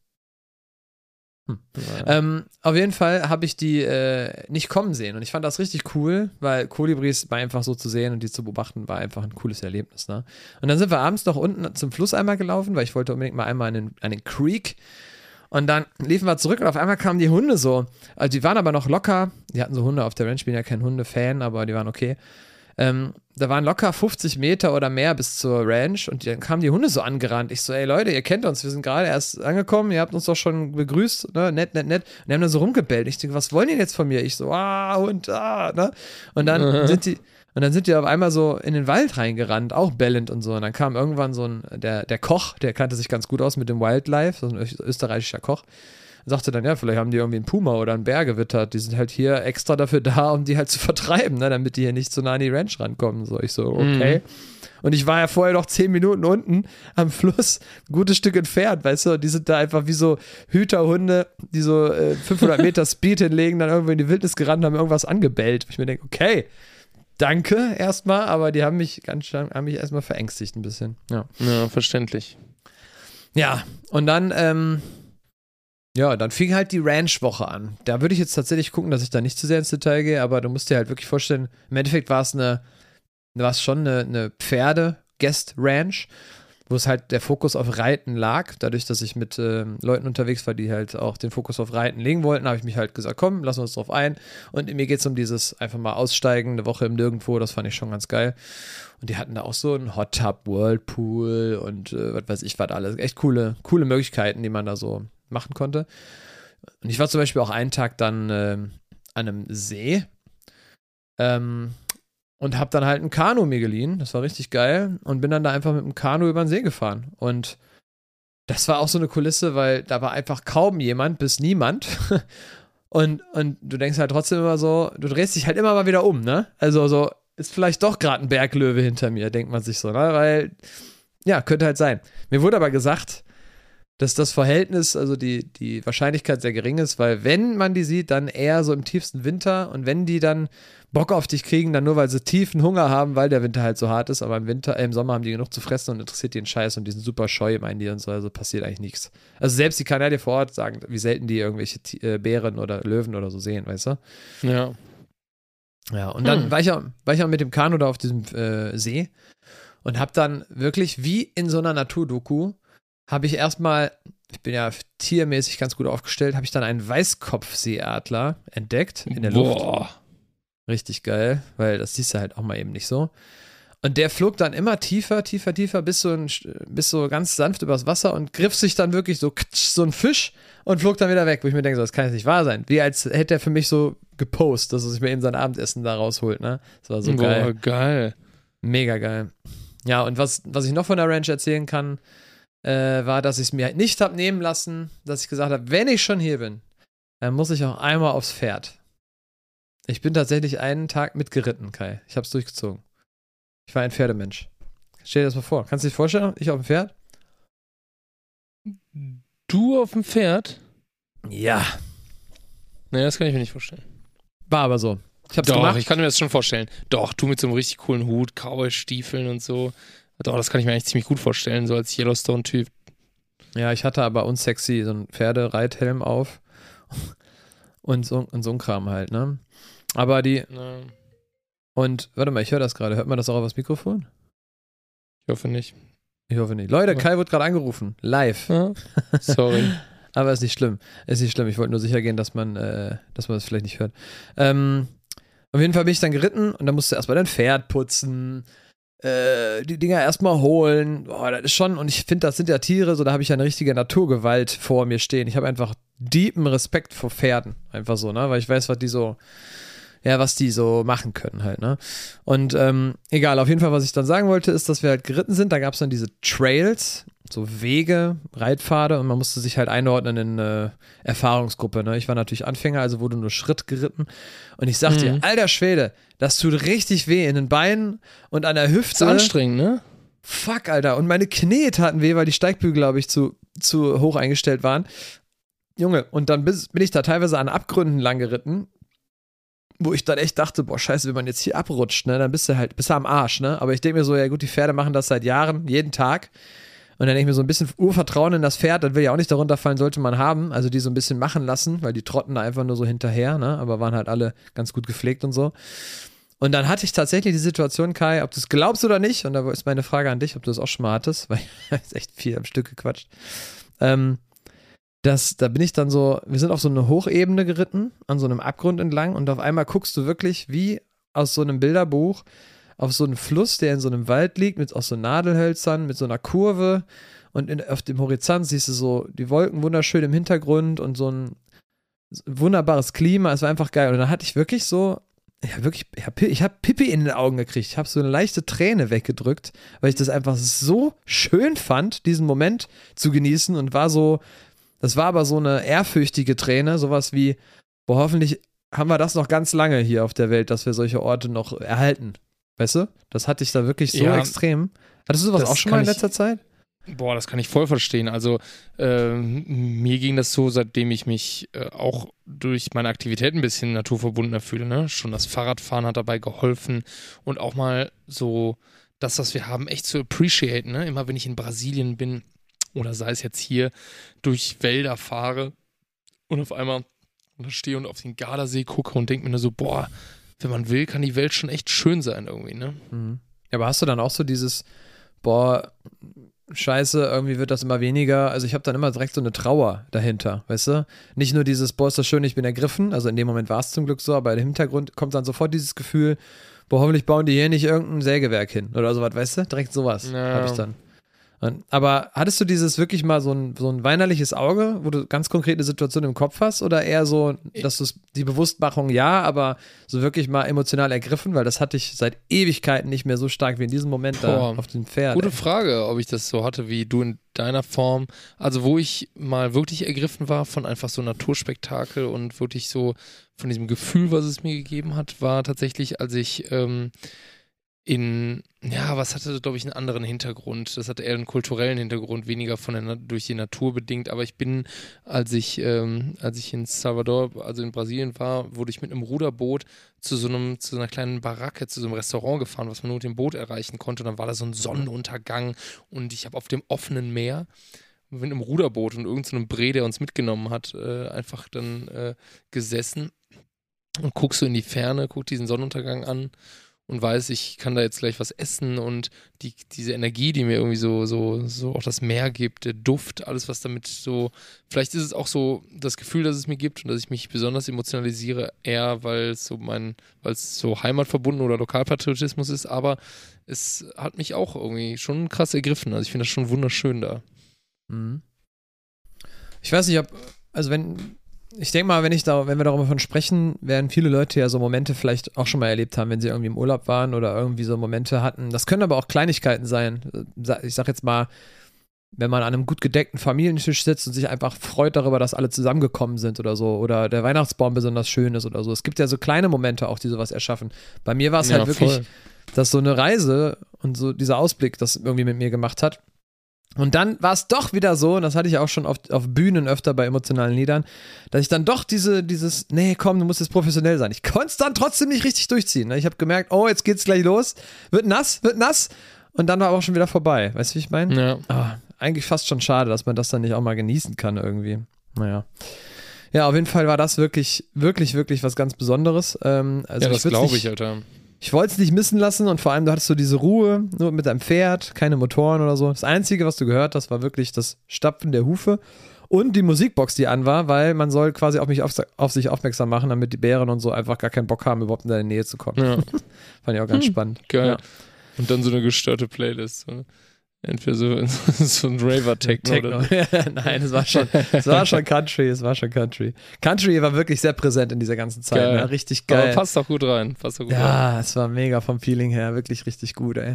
Hm. Ja. Ähm, auf jeden Fall habe ich die äh, nicht kommen sehen und ich fand das richtig cool, weil Kolibris war einfach so zu sehen und die zu beobachten war einfach ein cooles Erlebnis. Ne? Und dann sind wir abends noch unten zum Fluss einmal gelaufen, weil ich wollte unbedingt mal einmal an den, an den Creek und dann liefen wir zurück und auf einmal kamen die Hunde so, also die waren aber noch locker, die hatten so Hunde auf der Ranch, ich bin ja kein Hunde-Fan, aber die waren okay. Ähm, da waren locker fünfzig Meter oder mehr bis zur Ranch und dann kamen die Hunde so angerannt. Ich so, ey Leute, ihr kennt uns, wir sind gerade erst angekommen, ihr habt uns doch schon begrüßt, ne? Nett, nett, nett. Und die haben dann so rumgebellt. Ich denke, was wollen die jetzt von mir? Ich so, ah, Hund, ah, ne? Und dann Mhm. sind die, und dann sind die auf einmal so in den Wald reingerannt, auch bellend und so. Und dann kam irgendwann so ein, der, der Koch, der kannte sich ganz gut aus mit dem Wildlife, so ein öst- österreichischer Koch. Sagte dann, ja, vielleicht haben die irgendwie einen Puma oder einen Bär gewittert. Die sind halt hier extra dafür da, um die halt zu vertreiben, ne, damit die hier nicht so nah an die Ranch rankommen. So, ich so, okay. Mhm. Und ich war ja vorher noch zehn Minuten unten am Fluss, ein gutes Stück entfernt, weißt du, und die sind da einfach wie so Hüterhunde, die so äh, fünfhundert Meter Speed hinlegen, dann irgendwo in die Wildnis gerannt, haben irgendwas angebellt. Ich mir denke, okay, danke erstmal, aber die haben mich ganz schön, haben mich erstmal verängstigt ein bisschen. Ja, ja verständlich. Ja, und dann, ähm, ja, dann fing halt die Ranch-Woche an. Da würde ich jetzt tatsächlich gucken, dass ich da nicht zu sehr ins Detail gehe, aber du musst dir halt wirklich vorstellen, im Endeffekt war es eine, war es schon eine, eine Pferde-Guest-Ranch, wo es halt der Fokus auf Reiten lag. Dadurch, dass ich mit äh, Leuten unterwegs war, die halt auch den Fokus auf Reiten legen wollten, habe ich mich halt gesagt, komm, lassen wir uns drauf ein. Und mir geht es um dieses einfach mal aussteigen, eine Woche im Nirgendwo, das fand ich schon ganz geil. Und die hatten da auch so einen Hot Tub Whirlpool und äh, was weiß ich, was alles. Echt coole, coole Möglichkeiten, die man da so machen konnte. Und ich war zum Beispiel auch einen Tag dann äh, an einem See ähm, und habe dann halt ein Kanu mir geliehen. Das war richtig geil und bin dann da einfach mit dem Kanu über den See gefahren. Und das war auch so eine Kulisse, weil da war einfach kaum jemand bis niemand. und, und du denkst halt trotzdem immer so, du drehst dich halt immer mal wieder um, ne? Also so, ist vielleicht doch gerade ein Berglöwe hinter mir, denkt man sich so, ne? Weil, ja, könnte halt sein. Mir wurde aber gesagt, dass das Verhältnis, also die, die Wahrscheinlichkeit sehr gering ist, weil wenn man die sieht, dann eher so im tiefsten Winter und wenn die dann Bock auf dich kriegen, dann nur, weil sie tiefen Hunger haben, weil der Winter halt so hart ist, aber im Winter, äh, im Sommer haben die genug zu fressen und interessiert die einen Scheiß und die sind super scheu, meinen die und so, also passiert eigentlich nichts. Also selbst die Kanadier vor Ort sagen, wie selten die irgendwelche äh, Bären oder Löwen oder so sehen, weißt du? Ja. Ja, und dann Hm. war, ich auch, war ich auch mit dem Kanu da auf diesem äh, See und hab dann wirklich wie in so einer Naturdoku habe ich erstmal, ich bin ja tiermäßig ganz gut aufgestellt, habe ich dann einen Weißkopfseeadler entdeckt in der Luft. Boah. Richtig geil, weil das siehst du halt auch mal eben nicht so. Und der flog dann immer tiefer, tiefer, tiefer, bis so, ein, bis so ganz sanft übers Wasser und griff sich dann wirklich so, so ein Fisch und flog dann wieder weg, wo ich mir denke, so, das kann jetzt nicht wahr sein. Wie als hätte er für mich so gepostet, dass er sich mir eben sein Abendessen da rausholt, ne? Das war so Boah, geil. geil. Mega geil. Ja, und was, was ich noch von der Ranch erzählen kann, äh, war, dass ich es mir halt nicht habe nehmen lassen, dass ich gesagt habe, wenn ich schon hier bin, dann muss ich auch einmal aufs Pferd. Ich bin tatsächlich einen Tag mitgeritten, Kai. Ich habe es durchgezogen. Ich war ein Pferdemensch. Stell dir das mal vor. Kannst du dir vorstellen, ich auf dem Pferd? Du auf dem Pferd? Ja. Nee, das kann ich mir nicht vorstellen. War aber so. Ich hab's Doch, gemacht. ich kann mir das schon vorstellen. Doch, du mit so einem richtig coolen Hut, Cowboy-Stiefeln und so. Doch, das kann ich mir eigentlich ziemlich gut vorstellen, so als Yellowstone-Typ. Ja, ich hatte aber unsexy so einen Pferdereithelm auf. Und so, und so ein Kram halt, ne? Aber die. Ja. Und, warte mal, ich höre das gerade. Hört man das auch auf das Mikrofon? Ich hoffe nicht. Ich hoffe nicht. Leute, Ja. Kai wird gerade angerufen. Live. Ja. Sorry. Aber ist nicht schlimm. Ist nicht schlimm. Ich wollte nur sicher gehen, dass man, äh, dass man das vielleicht nicht hört. Ähm, auf jeden Fall bin ich dann geritten und dann musst du erstmal dein Pferd putzen, äh, die Dinger erstmal holen. Boah, das ist schon, und ich finde, das sind ja Tiere, so da habe ich ja eine richtige Naturgewalt vor mir stehen. Ich habe einfach deepen Respekt vor Pferden. Einfach so, ne? Weil ich weiß, was die so, ja, was die so machen können halt, ne? Und ähm, egal, auf jeden Fall, was ich dann sagen wollte, ist, dass wir halt geritten sind. Da gab es dann diese Trails, so Wege, Reitpfade und man musste sich halt einordnen in eine Erfahrungsgruppe, ne? Ich war natürlich Anfänger, also wurde nur Schritt geritten und ich sag dir, Mhm. alter Schwede, das tut richtig weh in den Beinen und an der Ist Hüfte. anstrengend, ne? Fuck, Alter. Und meine Knie taten weh, weil die Steigbügel, glaube ich, zu, zu hoch eingestellt waren. Junge, und dann bis, bin ich da teilweise an Abgründen lang geritten, wo ich dann echt dachte, boah, scheiße, wenn man jetzt hier abrutscht, ne, dann bist du halt, bist du am Arsch, ne? Aber ich denke mir so, ja gut, die Pferde machen das seit Jahren, jeden Tag. Und dann denke ich mir so ein bisschen Urvertrauen in das Pferd, das will ja auch nicht darunter fallen, sollte man haben. Also die so ein bisschen machen lassen, weil die trotten da einfach nur so hinterher, ne? Aber waren halt alle ganz gut gepflegt und so. Und dann hatte ich tatsächlich die Situation, Kai, ob du es glaubst oder nicht, und da ist meine Frage an dich, ob du das auch schon mal hattest, weil ich habe echt viel am Stück gequatscht. Ähm, das, da bin ich dann so, wir sind auf so eine Hochebene geritten, an so einem Abgrund entlang und auf einmal guckst du wirklich wie aus so einem Bilderbuch auf so einen Fluss, der in so einem Wald liegt, mit aus so Nadelhölzern, mit so einer Kurve und in, auf dem Horizont siehst du so die Wolken wunderschön im Hintergrund und so ein wunderbares Klima, es war einfach geil und dann hatte ich wirklich so, ja wirklich, ich habe ich hab Pipi in den Augen gekriegt, ich habe so eine leichte Träne weggedrückt, weil ich das einfach so schön fand, diesen Moment zu genießen und war so, das war aber so eine ehrfürchtige Träne, sowas wie, boah, hoffentlich haben wir das noch ganz lange hier auf der Welt, dass wir solche Orte noch erhalten. Weißt du? Das hatte ich da wirklich so Ja, extrem. Hattest du sowas das auch schon mal in kann ich- letzter Zeit? Boah, das kann ich voll verstehen. Also ähm, mir ging das so, seitdem ich mich äh, auch durch meine Aktivität ein bisschen naturverbundener fühle. Ne? Schon das Fahrradfahren hat dabei geholfen und auch mal so das, was wir haben, echt zu appreciaten. Ne? Immer wenn ich in Brasilien bin oder sei es jetzt hier, durch Wälder fahre und auf einmal da stehe und auf den Gardasee gucke und denke mir nur so, boah, wenn man will, kann die Welt schon echt schön sein irgendwie. Ne? Mhm. Ja, aber hast du dann auch so dieses, boah, scheiße, irgendwie wird das immer weniger. Also ich habe dann immer direkt so eine Trauer dahinter, weißt du? Nicht nur dieses, boah, ist das schön, ich bin ergriffen. Also in dem Moment war es zum Glück so, aber im Hintergrund kommt dann sofort dieses Gefühl, boah, hoffentlich bauen die hier nicht irgendein Sägewerk hin oder sowas, weißt du? Direkt sowas Ja. habe ich dann. Und, aber hattest du dieses wirklich mal so ein, so ein weinerliches Auge, wo du ganz konkret eine Situation im Kopf hast oder eher so, dass du die Bewusstmachung ja, aber so wirklich mal emotional ergriffen, weil das hatte ich seit Ewigkeiten nicht mehr so stark wie in diesem Moment Boah, da auf dem Pferd. Gute ey. Frage, ob ich das so hatte wie du in deiner Form. Also wo ich mal wirklich ergriffen war von einfach so Naturspektakel und wirklich so von diesem Gefühl, was es mir gegeben hat, war tatsächlich, als ich ähm, in, ja, was hatte, glaube ich, einen anderen Hintergrund. Das hatte eher einen kulturellen Hintergrund, weniger von der, durch die Natur bedingt. Aber ich bin, als ich, ähm, als ich in Salvador, also in Brasilien war, wurde ich mit einem Ruderboot zu so einem, zu so einer kleinen Baracke, zu so einem Restaurant gefahren, was man nur mit dem Boot erreichen konnte. Und dann war da so ein Sonnenuntergang und ich habe auf dem offenen Meer mit einem Ruderboot und irgendeinem Bre, der uns mitgenommen hat, äh, einfach dann äh, gesessen und guck so in die Ferne, guck diesen Sonnenuntergang an und weiß, ich kann da jetzt gleich was essen und die, diese Energie, die mir irgendwie so, so, so auch das Meer gibt, der Duft, alles, was damit so, vielleicht ist es auch so das Gefühl, das es mir gibt und dass ich mich besonders emotionalisiere, eher weil es so mein, weil es so heimatverbunden oder Lokalpatriotismus ist, aber es hat mich auch irgendwie schon krass ergriffen. Also ich finde das schon wunderschön da. Mhm. Ich weiß nicht, ob, also wenn, ich denke mal, wenn ich da, wenn wir darüber von sprechen, werden viele Leute ja so Momente vielleicht auch schon mal erlebt haben, wenn sie irgendwie im Urlaub waren oder irgendwie so Momente hatten. Das können aber auch Kleinigkeiten sein. Ich sag jetzt mal, wenn man an einem gut gedeckten Familientisch sitzt und sich einfach freut darüber, dass alle zusammengekommen sind oder so, oder der Weihnachtsbaum besonders schön ist oder so. Es gibt ja so kleine Momente auch, die sowas erschaffen. Bei mir war es Ja, halt wirklich, voll. dass so eine Reise und so dieser Ausblick das irgendwie mit mir gemacht hat. Und dann war es doch wieder so, und das hatte ich auch schon auf, auf Bühnen öfter bei emotionalen Liedern, dass ich dann doch diese, dieses, nee, komm, du musst jetzt professionell sein. Ich konnte es dann trotzdem nicht richtig durchziehen. Ne? Ich habe gemerkt, oh, jetzt geht's gleich los, wird nass, wird nass. Und dann war aber auch schon wieder vorbei. Weißt du, wie ich meine? Ja. Ah, eigentlich fast schon schade, dass man das dann nicht auch mal genießen kann irgendwie. Naja. Ja, auf jeden Fall war das wirklich, wirklich, wirklich was ganz Besonderes. Ähm, also ja, das ich glaube nicht, ich, Alter. Ich wollte es nicht missen lassen und vor allem, du hattest so diese Ruhe, nur mit deinem Pferd, keine Motoren oder so. Das Einzige, was du gehört hast, war wirklich das Stapfen der Hufe und die Musikbox, die an war, weil man soll quasi auf mich auf, auf sich aufmerksam machen, damit die Bären und so einfach gar keinen Bock haben, überhaupt in deine Nähe zu kommen. Ja. Fand ich auch ganz Hm, spannend. Geil. Ja. Und dann so eine gestörte Playlist. So. Entweder so, so ein Raver-Techno. Techno. Oder so. Nein, es war schon, es war schon Country, es war schon Country. Country war wirklich sehr präsent in dieser ganzen Zeit, Geil. ne? Richtig geil. Aber passt doch gut rein. Passt doch gut rein. Ja, es war mega vom Feeling her, wirklich richtig gut, ey.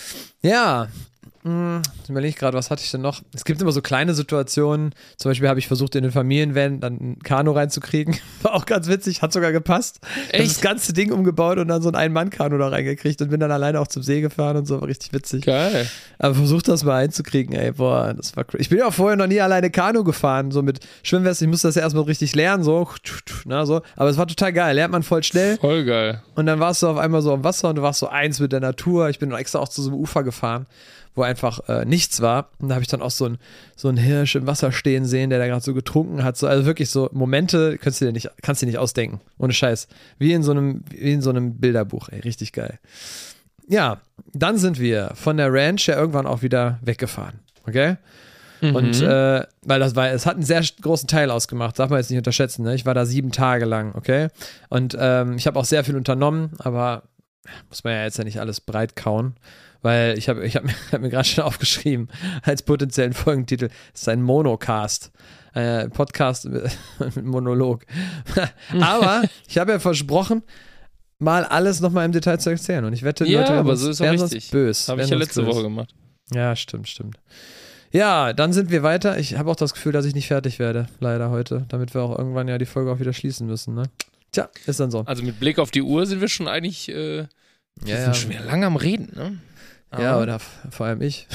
Ja, mh, ich überlege gerade, was hatte ich denn noch? Es gibt immer so kleine Situationen, zum Beispiel habe ich versucht, in den Familienvan dann ein Kanu reinzukriegen, war auch ganz witzig, hat sogar gepasst. Ich habe das ganze Ding umgebaut und dann so ein Ein-Mann-Kanu da reingekriegt und bin dann alleine auch zum See gefahren und so, war richtig witzig. Geil. Aber versucht das mal einzukriegen, ey, boah, das war crazy. Ich bin ja auch vorher noch nie alleine Kanu gefahren, so mit Schwimmweste, ich musste das ja erstmal richtig lernen, so, na, so, aber es war total geil, lernt man voll schnell. Voll geil. Und dann warst du auf einmal so am Wasser und du warst so eins mit der Natur. Ich bin noch extra auch zu so einem Ufer gefahren, wo einfach äh, nichts war. Und da habe ich dann auch so einen so einen Hirsch im Wasser stehen sehen, der da gerade so getrunken hat. So, also wirklich so Momente, kannst du dir nicht, kannst du dir nicht ausdenken. Ohne Scheiß. Wie in so einem, wie in so einem Bilderbuch, ey. Richtig geil. Ja, dann sind wir von der Ranch ja irgendwann auch wieder weggefahren. Okay? Mhm. Und äh, weil das war, es hat einen sehr großen Teil ausgemacht, darf man jetzt nicht unterschätzen, ne? Ich war da sieben Tage lang, okay? Und ähm, ich habe auch sehr viel unternommen, aber muss man ja jetzt ja nicht alles breit kauen, weil ich habe ich hab, hab mir gerade schon aufgeschrieben, als potenziellen Folgentitel, es ist ein Monocast. Äh, Podcast mit, mit Monolog. Aber ich habe ja versprochen, mal alles nochmal im Detail zu erzählen. Und ich wette, die Ja, Leute werden aber uns, so ist auch werden richtig. uns böse. Habe ich werden ja uns letzte böse. Woche gemacht. Ja, stimmt, stimmt. Ja, dann sind wir weiter. Ich habe auch das Gefühl, dass ich nicht fertig werde, leider heute, damit wir auch irgendwann ja die Folge auch wieder schließen müssen, ne? Tja, ist dann so. Also mit Blick auf die Uhr sind wir schon eigentlich, äh, wir Ja, sind ja. schon wieder lange am Reden, ne? Ja, Aber- oder f- vor allem ich.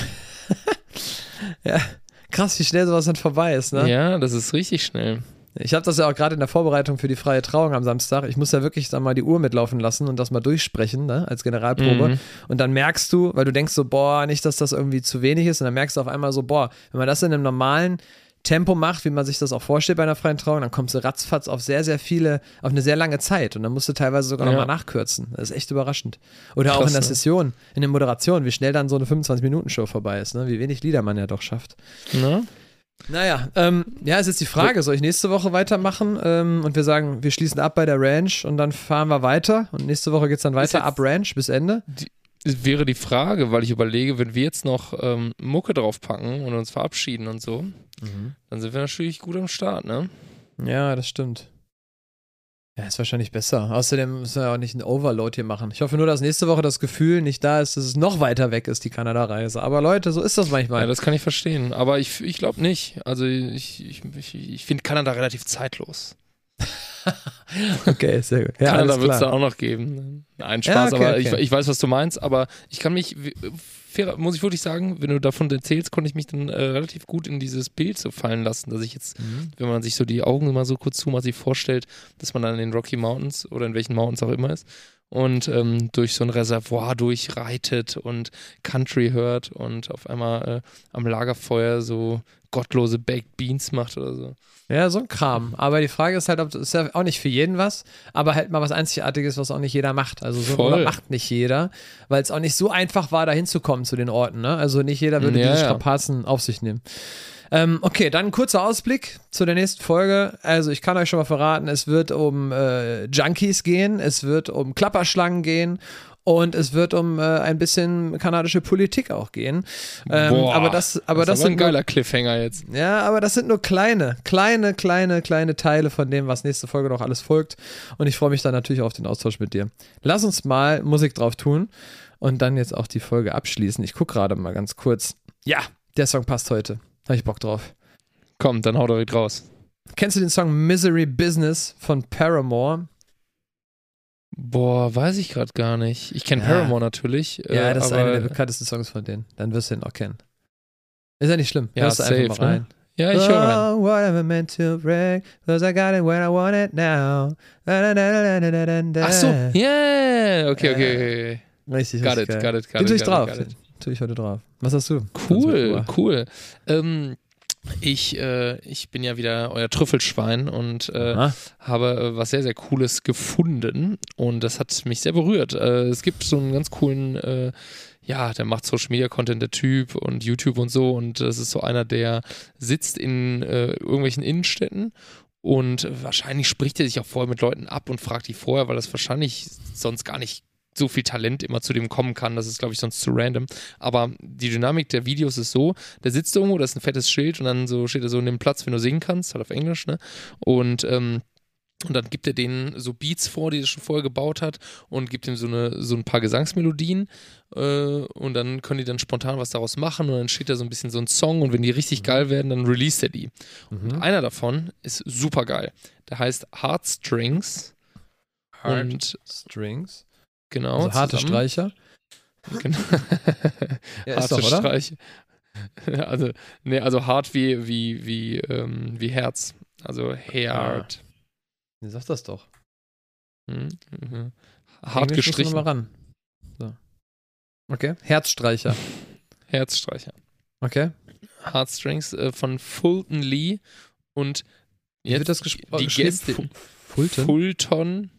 Ja, krass, wie schnell sowas dann vorbei ist, ne? Ja, das ist richtig schnell. Ich habe das ja auch gerade in der Vorbereitung für die freie Trauung am Samstag. Ich muss ja wirklich dann mal die Uhr mitlaufen lassen und das mal durchsprechen, ne, als Generalprobe. Mhm. Und dann merkst du, weil du denkst so, boah, nicht, dass das irgendwie zu wenig ist. Und dann merkst du auf einmal so, boah, wenn man das in einem normalen Tempo macht, wie man sich das auch vorstellt bei einer freien Trauung, dann kommst du ratzfatz auf sehr, sehr viele, auf eine sehr lange Zeit und dann musst du teilweise sogar Ja. nochmal nachkürzen. Das ist echt überraschend. Oder auch Krass, in der ne? Session, in der Moderation, wie schnell dann so eine fünfundzwanzig-Minuten-Show vorbei ist, ne? Wie wenig Lieder man ja doch schafft. Na? Naja, ähm, ja, ist jetzt die Frage, soll ich nächste Woche weitermachen ähm, und wir sagen, wir schließen ab bei der Ranch und dann fahren wir weiter und nächste Woche geht es dann weiter jetzt- ab Ranch bis Ende? Die, es wäre die Frage, weil ich überlege, wenn wir jetzt noch ähm, Mucke draufpacken und uns verabschieden und so, dann sind wir natürlich gut am Start, ne? Ja, das stimmt. Ja, ist wahrscheinlich besser. Außerdem müssen wir auch nicht einen Overload hier machen. Ich hoffe nur, dass nächste Woche das Gefühl nicht da ist, dass es noch weiter weg ist, die Kanada-Reise. Aber Leute, so ist das manchmal. Ja, das kann ich verstehen. Aber ich, ich glaube nicht. Also ich, ich, ich, ich finde Kanada relativ zeitlos. Okay, sehr gut. Ja, Kanada alles wird es klar. dann auch noch geben. Nein, Ja, Spaß, okay, aber okay. Ich, ich weiß, was du meinst, aber ich kann mich, fair, muss ich wirklich sagen, wenn du davon erzählst, konnte ich mich dann äh, relativ gut in dieses Bild so fallen lassen, dass ich jetzt, Mhm. wenn man sich so die Augen mal so kurz zumacht, sich vorstellt, dass man dann in den Rocky Mountains oder in welchen Mountains auch immer ist und ähm, durch so ein Reservoir durchreitet und Country hört und auf einmal äh, am Lagerfeuer so gottlose Baked Beans macht oder so. Ja, so ein Kram. Aber die Frage ist halt, ob das ist ja auch nicht für jeden was, aber halt mal was Einzigartiges, was auch nicht jeder macht. Also so ein Voll. Urlaub macht nicht jeder, weil es auch nicht so einfach war, da hinzukommen zu den Orten. Ne? Also nicht jeder würde Ja, diese ja. Strapazen auf sich nehmen. Ähm, okay, dann ein kurzer Ausblick zu der nächsten Folge. Also ich kann euch schon mal verraten, es wird um äh, Junkies gehen, es wird um Klapperschlangen gehen und es wird um äh, ein bisschen kanadische Politik auch gehen. Ähm, Boah, aber das, aber das, ist sind ein nur- geiler Cliffhanger jetzt. ja, aber das sind nur kleine, kleine, kleine, kleine Teile von dem, was nächste Folge noch alles folgt. Und ich freue mich dann natürlich auf den Austausch mit dir. Lass uns mal Musik drauf tun und dann jetzt auch die Folge abschließen. Ich gucke gerade mal ganz kurz. Ja, der Song passt heute. Habe ich Bock drauf. Komm, dann hau direkt raus. Kennst du den Song Misery Business von Paramore? Boah, weiß ich gerade gar nicht. Ich kenne Ja. Paramore natürlich. Ja, äh, das ist aber, einer der bekanntesten Songs von denen. Dann wirst du ihn auch kennen. Ist ja nicht schlimm. Ja, Hörst du safe, einfach mal rein. ne? Ja, ich höre rein. Oh, whatever meant to break, cause I got it when I want it now. Da, da, da, da, da, da, da. Ach so, yeah. Okay, okay, okay. Richtig, Got richtig it, geil. got it, got Den tue it, ich got it, drauf. got it. Den tue ich heute drauf. Was hast du? Cool, cool. Ähm, ich, äh, ich bin ja wieder euer Trüffelschwein und äh, Aha. habe äh, was sehr, sehr Cooles gefunden und das hat mich sehr berührt. Äh, es gibt so einen ganz coolen, äh, ja, der macht Social Media Content, der Typ und YouTube und so und das ist so einer, der sitzt in äh, irgendwelchen Innenstädten und wahrscheinlich spricht er sich auch vorher mit Leuten ab und fragt die vorher, weil das wahrscheinlich sonst gar nicht so viel Talent immer zu dem kommen kann, das ist, glaube ich, sonst zu random. Aber die Dynamik der Videos ist so, der sitzt irgendwo, da ist ein fettes Schild und dann so steht er so in dem Platz, wenn du singen kannst, halt auf Englisch, ne? Und, ähm, und dann gibt er denen so Beats vor, die er schon vorher gebaut hat und gibt ihm so, eine, so ein paar Gesangsmelodien äh, und dann können die dann spontan was daraus machen und dann steht da so ein bisschen so ein Song und wenn die richtig geil werden, dann release er die. Und Mhm. einer davon ist super geil. Der heißt Heartstrings und Strings. genau. Also harte zusammen. Streicher. Genau. Ja, ist Harte doch, oder? Streiche. Also, nee, also hart wie, wie, wie, ähm, wie Herz. Also hard. Nee, sag das doch. Mhm. Mhm. Hart Englisch müssen wir gestrichen. mal ran. So. Okay. Herzstreicher. Herzstreicher. Okay. Heartstrings äh, von Fulton Lee und Wie wird das die gespro- geschrieben? Gästin Fu- Fulton? Fulton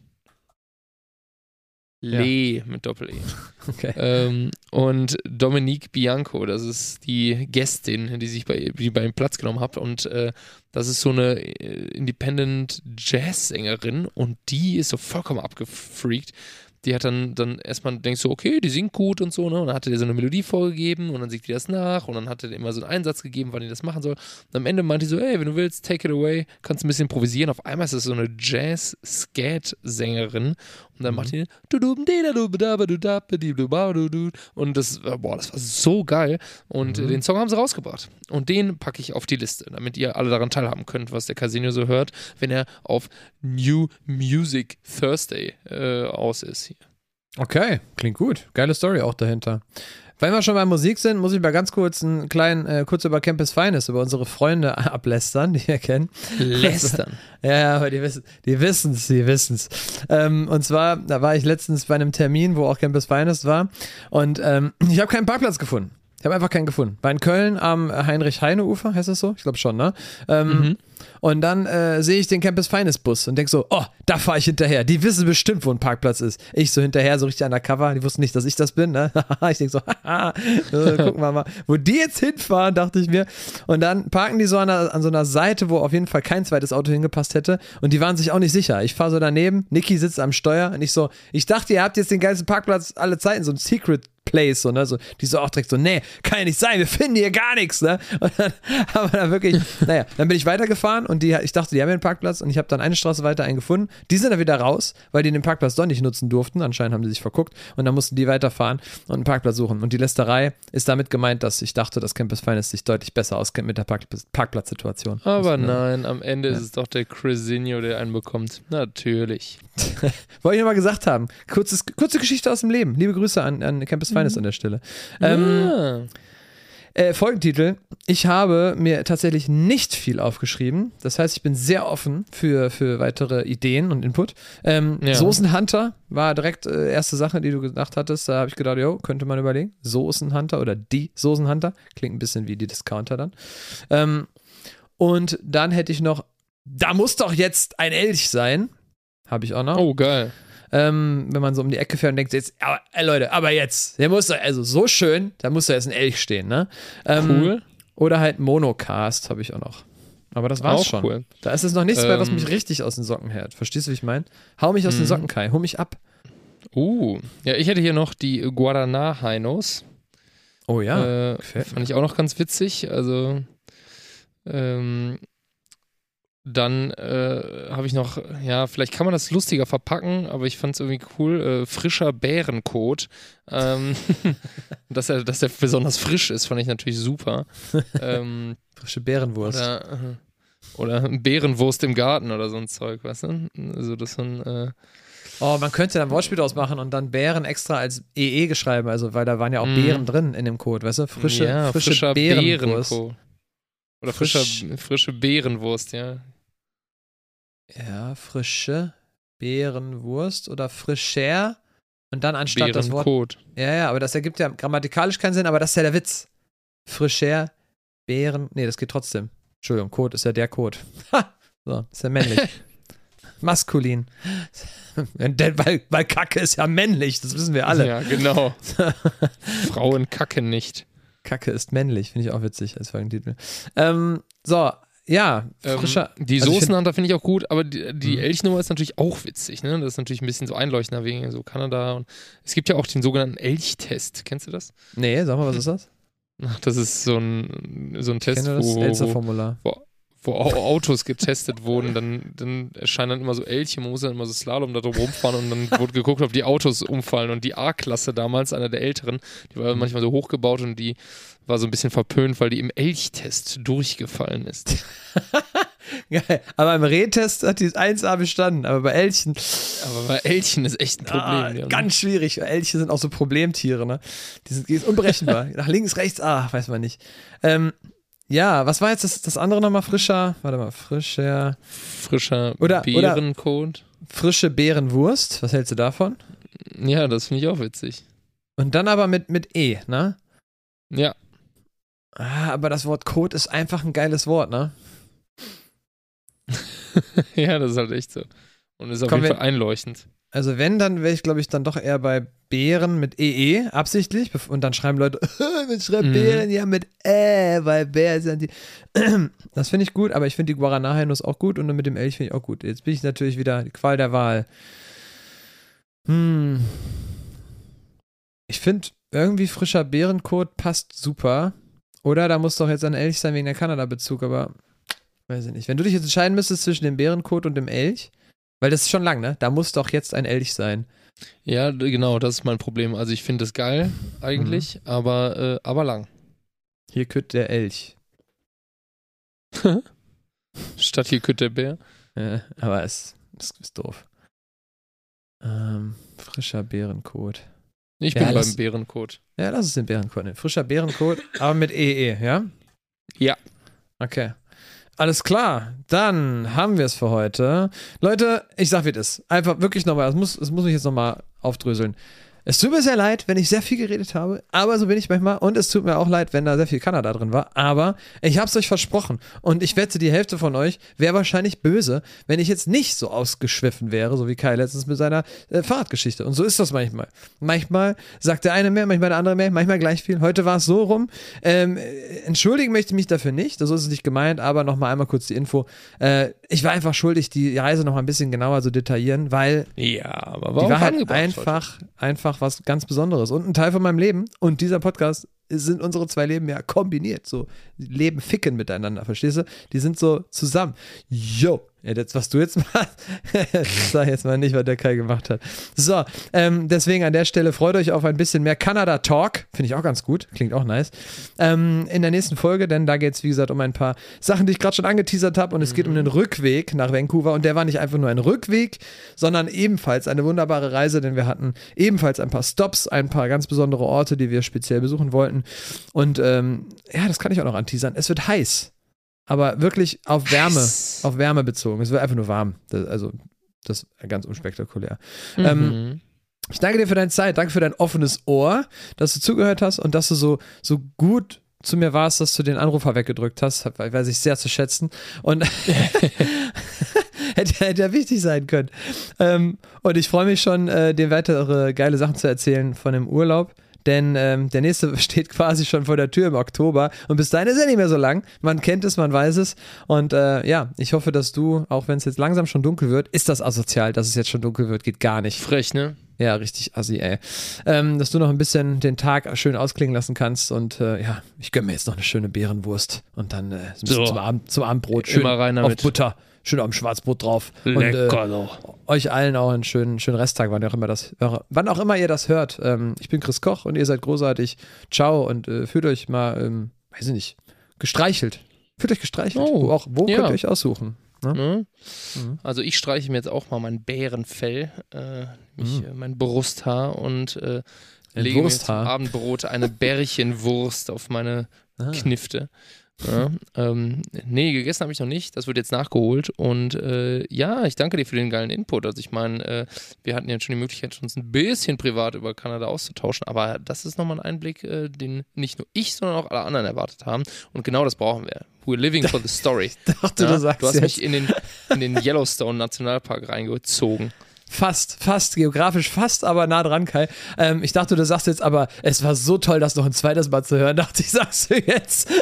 Ja. Lee mit Doppel-E. Okay. Ähm, und Dominique Bianco, das ist die Gästin, die sich bei, die bei ihm Platz genommen hat. Und äh, das ist so eine äh, Independent Jazz-Sängerin und die ist so vollkommen abgefreakt. Die hat dann, dann erstmal, denkst du, okay, die singt gut und so, ne? Und dann hatte der so eine Melodie vorgegeben und dann singt die das nach und dann hat er immer so einen Einsatz gegeben, wann die das machen soll. Und am Ende meinte die so, ey, wenn du willst, take it away, kannst ein bisschen improvisieren. Auf einmal ist das so eine Jazz-Scat-Sängerin und dann Mhm. macht die und das, boah, das war so geil. Und Mhm. äh, den Song haben sie rausgebracht. Und den packe ich auf die Liste, damit ihr alle daran teilhaben könnt, was der Casino so hört, wenn er auf New Music Thursday äh, aus ist hier. Okay, klingt gut. Geile Story auch dahinter. Wenn wir schon bei Musik sind, muss ich mal ganz kurz einen kleinen, äh, kurz über Campus Finest, über unsere Freunde ablästern, die wir kennen. Lästern. Ja, ja, aber die wissen die wissen's, die wissen's. Ähm, und zwar, da war ich letztens bei einem Termin, wo auch Campus Finest war und ähm, ich habe keinen Parkplatz gefunden. Ich habe einfach keinen gefunden. War in Köln am Heinrich-Heine-Ufer, heißt das so? Ich glaube schon, ne? Ähm, Mhm. Und dann äh, sehe ich den Campus Finest Bus und denke so, oh, da fahre ich hinterher. Die wissen bestimmt, wo ein Parkplatz ist. Ich so hinterher, so richtig undercover. Die wussten nicht, dass ich das bin, ne? Ich denke so, haha, äh, gucken wir mal. Wo die jetzt hinfahren, dachte ich mir. Und dann parken die so an, einer, an so einer Seite, wo auf jeden Fall kein zweites Auto hingepasst hätte. Und die waren sich auch nicht sicher. Ich fahre so daneben, Niki sitzt am Steuer und ich so, ich dachte, ihr habt jetzt den geilsten Parkplatz alle Zeiten, so ein Secret Place, so, ne, so, die so auch direkt so, nee, kann ja nicht sein, wir finden hier gar nichts, ne, und dann haben wir da wirklich, naja, dann bin ich weitergefahren und die, ich dachte, die haben ja einen Parkplatz und ich habe dann eine Straße weiter einen gefunden, die sind dann wieder raus, weil die den Parkplatz doch nicht nutzen durften, anscheinend haben sie sich verguckt und dann mussten die weiterfahren und einen Parkplatz suchen und die Lästerei ist damit gemeint, dass ich dachte, dass Campus Finest sich deutlich besser auskennt mit der Park- Parkplatzsituation. Aber das, nein, am Ende ja. ist es doch der Chrisinho, der einen bekommt. Natürlich. Wollte ich noch mal gesagt haben. Kurzes, kurze Geschichte aus dem Leben. Liebe Grüße an, an Campus Finest an der Stelle. Ähm, Ah. äh, Folgentitel. Ich habe mir tatsächlich nicht viel aufgeschrieben. Das heißt, ich bin sehr offen für, für weitere Ideen und Input. Ähm, Ja. Soßenhunter war direkt äh, erste Sache, die du gedacht hattest. Da habe ich gedacht, jo, könnte man überlegen. Soßenhunter oder die Soßenhunter. Klingt ein bisschen wie die Discounter dann. Ähm, und dann hätte ich noch, da muss doch jetzt ein Elch sein. Habe ich auch noch. Oh, geil. Ähm, wenn man so um die Ecke fährt und denkt, jetzt, aber, äh, Leute, aber jetzt, der muss doch, also so schön, da muss da jetzt ein Elch stehen, ne? Ähm, Cool. Oder halt Monocast habe ich auch noch. Aber das war's Auch schon. cool. Da ist es noch nichts mehr, was Ähm, mich richtig aus den Socken hält. Verstehst du, wie ich meine? Hau mich aus den Mhm. Socken, Kai. Hol mich ab. Uh, ja, ich hätte hier noch die Guaraná-Hainos. Oh ja. äh, gefällt mir. fand ich auch noch ganz witzig. Also, ähm, dann äh, habe ich noch, ja, vielleicht kann man das lustiger verpacken, aber ich fand es irgendwie cool. Äh, frischer Bärenkot. Ähm, dass, er, dass er besonders frisch ist, fand ich natürlich super. ähm, Frische Bärenwurst. oder, äh, oder Bärenwurst im Garten oder so ein Zeug, weißt du? Also, das sind. Äh, Oh, man könnte da ein Wortspiel draus machen und dann Bären extra als E E geschrieben, also weil da waren ja auch Mhm. Beeren drin in dem Code, weißt du? Frische, ja, frische frischer Bärenwurst. Bärenkot. Oder Frisch- frischer, frische Beerenwurst, ja. Ja, frische Bärenwurst oder frischer und dann anstatt das Wort. Bärenkot. Ja, ja, aber das ergibt ja grammatikalisch keinen Sinn, aber das ist ja der Witz. Frischer Bären. Nee, das geht trotzdem. Entschuldigung, Code ist ja der Code. Ha! So, ist ja männlich. Maskulin. Denn, weil, weil Kacke ist ja männlich, das wissen wir alle. Ja, genau. Frauen kacken nicht. Kacke ist männlich, finde ich auch witzig als Folgentitel. Ähm, so, ja, frischer. Ähm, die also ich find- Soßenhunter finde ich auch gut, aber die, die Mhm. Elchnummer ist natürlich auch witzig, ne? Das ist natürlich ein bisschen so einleuchtender wegen so Kanada. Und es gibt ja auch den sogenannten Elchtest. Kennst du das? Nee, sag mal, was ist das? Ach, das ist so ein, so ein Ich Test, kenne das wo, wo, Elster-Formular. wo Au- Autos getestet wurden. Dann, dann erscheinen dann immer so Elche, man muss dann immer so Slalom da drum rumfahren und dann wurde geguckt, ob die Autos umfallen. Und die A-Klasse damals, einer der älteren, die war manchmal so hochgebaut und die war so ein bisschen verpönt, weil die im Elchtest durchgefallen ist. Geil. Aber im Rehtest hat die eins A bestanden, aber bei Elchen, Aber bei Elchen ist echt ein Problem. ah, Die haben- ganz schwierig. Elche sind auch so Problemtiere, ne? Die sind, die sind unberechenbar. Nach links, rechts, ah, weiß man nicht. Ähm, ja, was war jetzt das, das andere nochmal? Frischer, warte mal, frischer, Frischer Oder- oder- Beerenkot. frische Bärenwurst. Was hältst du davon? Ja, das finde ich auch witzig. Und dann aber mit, mit E, ne? Ja, Ah, aber das Wort Code ist einfach ein geiles Wort, ne? ja, das ist halt echt so. Und ist auf Komm, jeden wir- Fall einleuchtend. Also wenn, dann wäre ich, glaube ich, dann doch eher bei Bären mit E E, absichtlich. bef- Und dann schreiben Leute, man schreibt Mhm. Bären ja mit Ä, weil Bär ist ja die. Das finde ich gut, aber ich finde die Guaraná-Hainos auch gut und dann mit dem Elch finde ich auch gut. Jetzt bin ich natürlich wieder die Qual der Wahl. Hm. Ich finde, irgendwie frischer Bärenkot passt super. Oder da muss doch jetzt ein Elch sein wegen der Kanada-Bezug, aber weiß ich nicht. Wenn du dich jetzt entscheiden müsstest zwischen dem Bärenkot und dem Elch, weil das ist schon lang, ne? Da muss doch jetzt ein Elch sein. Ja, d- genau, das ist mein Problem. Also ich finde das geil eigentlich, Mhm. aber, äh, aber lang. Hier kütt der Elch. Statt hier kütt der Bär. Ja, aber es, es ist doof. Ähm, frischer Bärenkot. Ich Ja, bin das- beim Bärenkot. Ja, lass es den Bärenkot nehmen. Frischer Bärenkot, aber mit E E, ja? Ja. Okay. Alles klar, dann haben wir es für heute. Leute, ich sag wie das ist. Einfach wirklich nochmal, es muss, es muss mich jetzt nochmal aufdröseln. Es tut mir sehr leid, wenn ich sehr viel geredet habe, aber so bin ich manchmal. Und es tut mir auch leid, wenn da sehr viel Kanada drin war. Aber ich hab's euch versprochen. Und ich wette, die Hälfte von euch wäre wahrscheinlich böse, wenn ich jetzt nicht so ausgeschwiffen wäre, so wie Kai letztens mit seiner äh, Fahrradgeschichte. Und so ist das manchmal. Manchmal sagt der eine mehr, manchmal der andere mehr, manchmal gleich viel. Heute war es so rum. Ähm, entschuldigen möchte ich mich dafür nicht. So ist es nicht gemeint, aber nochmal einmal kurz die Info. Äh, ich war einfach schuldig, die Reise noch mal ein bisschen genauer zu detaillieren, weil Ja, aber die warum war halt angebracht einfach, einfach was ganz Besonderes und ein Teil von meinem Leben. Und dieser Podcast sind unsere zwei Leben ja kombiniert. So, die Leben ficken miteinander, verstehst du? Die sind so zusammen. Yo, ja, das, was du jetzt machst, sag jetzt mal nicht, was der Kai gemacht hat. So, ähm, deswegen an der Stelle freut euch auf ein bisschen mehr Kanada-Talk. Finde ich auch ganz gut. Klingt auch nice. Ähm, in der nächsten Folge, denn da geht es, wie gesagt, um ein paar Sachen, die ich gerade schon angeteasert habe. Und es geht um den Rückweg nach Vancouver. Und der war nicht einfach nur ein Rückweg, sondern ebenfalls eine wunderbare Reise, denn wir hatten ebenfalls ein paar Stops, ein paar ganz besondere Orte, die wir speziell besuchen wollten. Und ähm, ja, das kann ich auch noch anteasern. Es wird heiß. Aber wirklich auf Wärme, Heiß. auf Wärme bezogen. Es wird einfach nur warm. Das, also, das ist ganz unspektakulär. Mhm. Ähm, ich danke dir für deine Zeit, danke für dein offenes Ohr, dass du zugehört hast und dass du so, so gut zu mir warst, dass du den Anrufer weggedrückt hast. Weiß ich sehr zu schätzen. Und hätte, hätte ja wichtig sein können. Ähm, und ich freue mich schon, äh, dir weitere geile Sachen zu erzählen von dem Urlaub. Denn ähm, der nächste steht quasi schon vor der Tür im Oktober und bis dahin ist er nicht mehr so lang. Man kennt es, man weiß es und äh, ja, ich hoffe, dass du, auch wenn es jetzt langsam schon dunkel wird, ist das asozial, dass es jetzt schon dunkel wird, geht gar nicht. Frech, ne? Ja, richtig assi, ey. Ähm, dass du noch ein bisschen den Tag schön ausklingen lassen kannst und äh, ja, ich gönne mir jetzt noch eine schöne Beerenwurst und dann äh, ein bisschen So. zum, Abend, zum Abendbrot schön Immer rein auf damit. Butter. Schön auf dem Schwarzbrot drauf. Lecker und, äh, doch. euch allen auch einen schönen, schönen Resttag, wann auch immer das, wann auch immer ihr das hört. Ähm, ich bin Chris Koch und ihr seid großartig. Ciao und äh, fühlt euch mal, ähm, weiß ich nicht, gestreichelt. Fühlt euch gestreichelt. Oh, wo auch, wo ja. könnt ihr euch aussuchen? Ne? Ne? Mhm. Also ich streiche mir jetzt auch mal mein Bärenfell, äh, nämlich Mhm. äh, mein Brusthaar und äh, Ein lege mir zum Wursthaar. Abendbrot eine Bärchenwurst auf meine Ah. Knifte. Ja, ähm, nee, gegessen habe ich noch nicht. Das wird jetzt nachgeholt. Und äh, ja, ich danke dir für den geilen Input. Also ich meine, äh, wir hatten ja schon die Möglichkeit, uns ein bisschen privat über Kanada auszutauschen. Aber das ist nochmal ein Einblick, äh, den nicht nur ich, sondern auch alle anderen erwartet haben. Und genau das brauchen wir. We're living for the story. Dachte, Ja, du sagst du hast jetzt. mich in den, in den Yellowstone Nationalpark reingezogen. Fast, fast, geografisch fast, aber nah dran, Kai. Ähm, ich dachte, du sagst jetzt, aber es war so toll, das noch ein zweites Mal zu hören. Dachte ich, sagst du jetzt.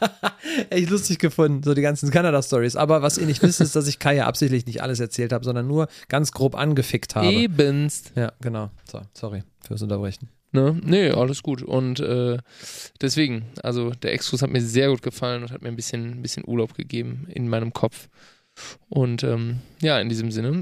Echt lustig gefunden, so die ganzen Kanada-Stories. Aber was ihr nicht wisst, ist, dass ich Kai ja absichtlich nicht alles erzählt habe, sondern nur ganz grob angefickt habe. Ebenst. Ja, genau. So, sorry fürs Unterbrechen. Ne? Nee, alles gut. Und äh, deswegen, also der Exkurs hat mir sehr gut gefallen und hat mir ein bisschen, ein bisschen Urlaub gegeben in meinem Kopf. Und ähm, ja, in diesem Sinne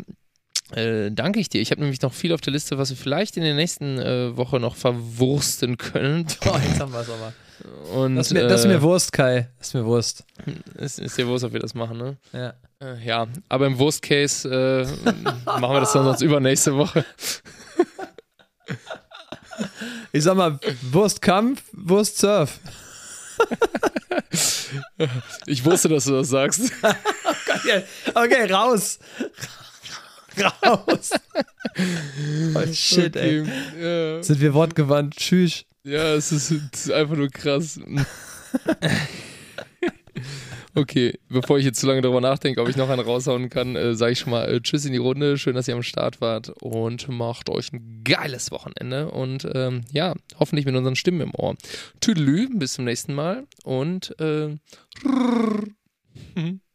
äh, danke ich dir. Ich habe nämlich noch viel auf der Liste, was wir vielleicht in der nächsten äh, Woche noch verwursten können. Oh, jetzt haben wir es aber. Und, Das ist, mir, das ist mir äh, Wurst, Kai. Das ist mir Wurst. ist, ist dir Wurst, ob wir das machen, ne? Ja. Äh, ja, aber im Worst Case äh, machen wir das dann sonst übernächste Woche. Ich sag mal, Wurstkampf, Wurstsurf. Ich wusste, dass du das sagst. Okay, okay, raus. Raus. Oh, shit, ey. Ja. Sind wir wortgewandt? Tschüss. Ja, es ist, es ist einfach nur krass. Okay, bevor ich jetzt zu lange darüber nachdenke, ob ich noch einen raushauen kann, äh, sage ich schon mal äh, Tschüss in die Runde. Schön, dass ihr am Start wart und macht euch ein geiles Wochenende und ähm, ja, hoffentlich mit unseren Stimmen im Ohr. Tüdelü, bis zum nächsten Mal und äh,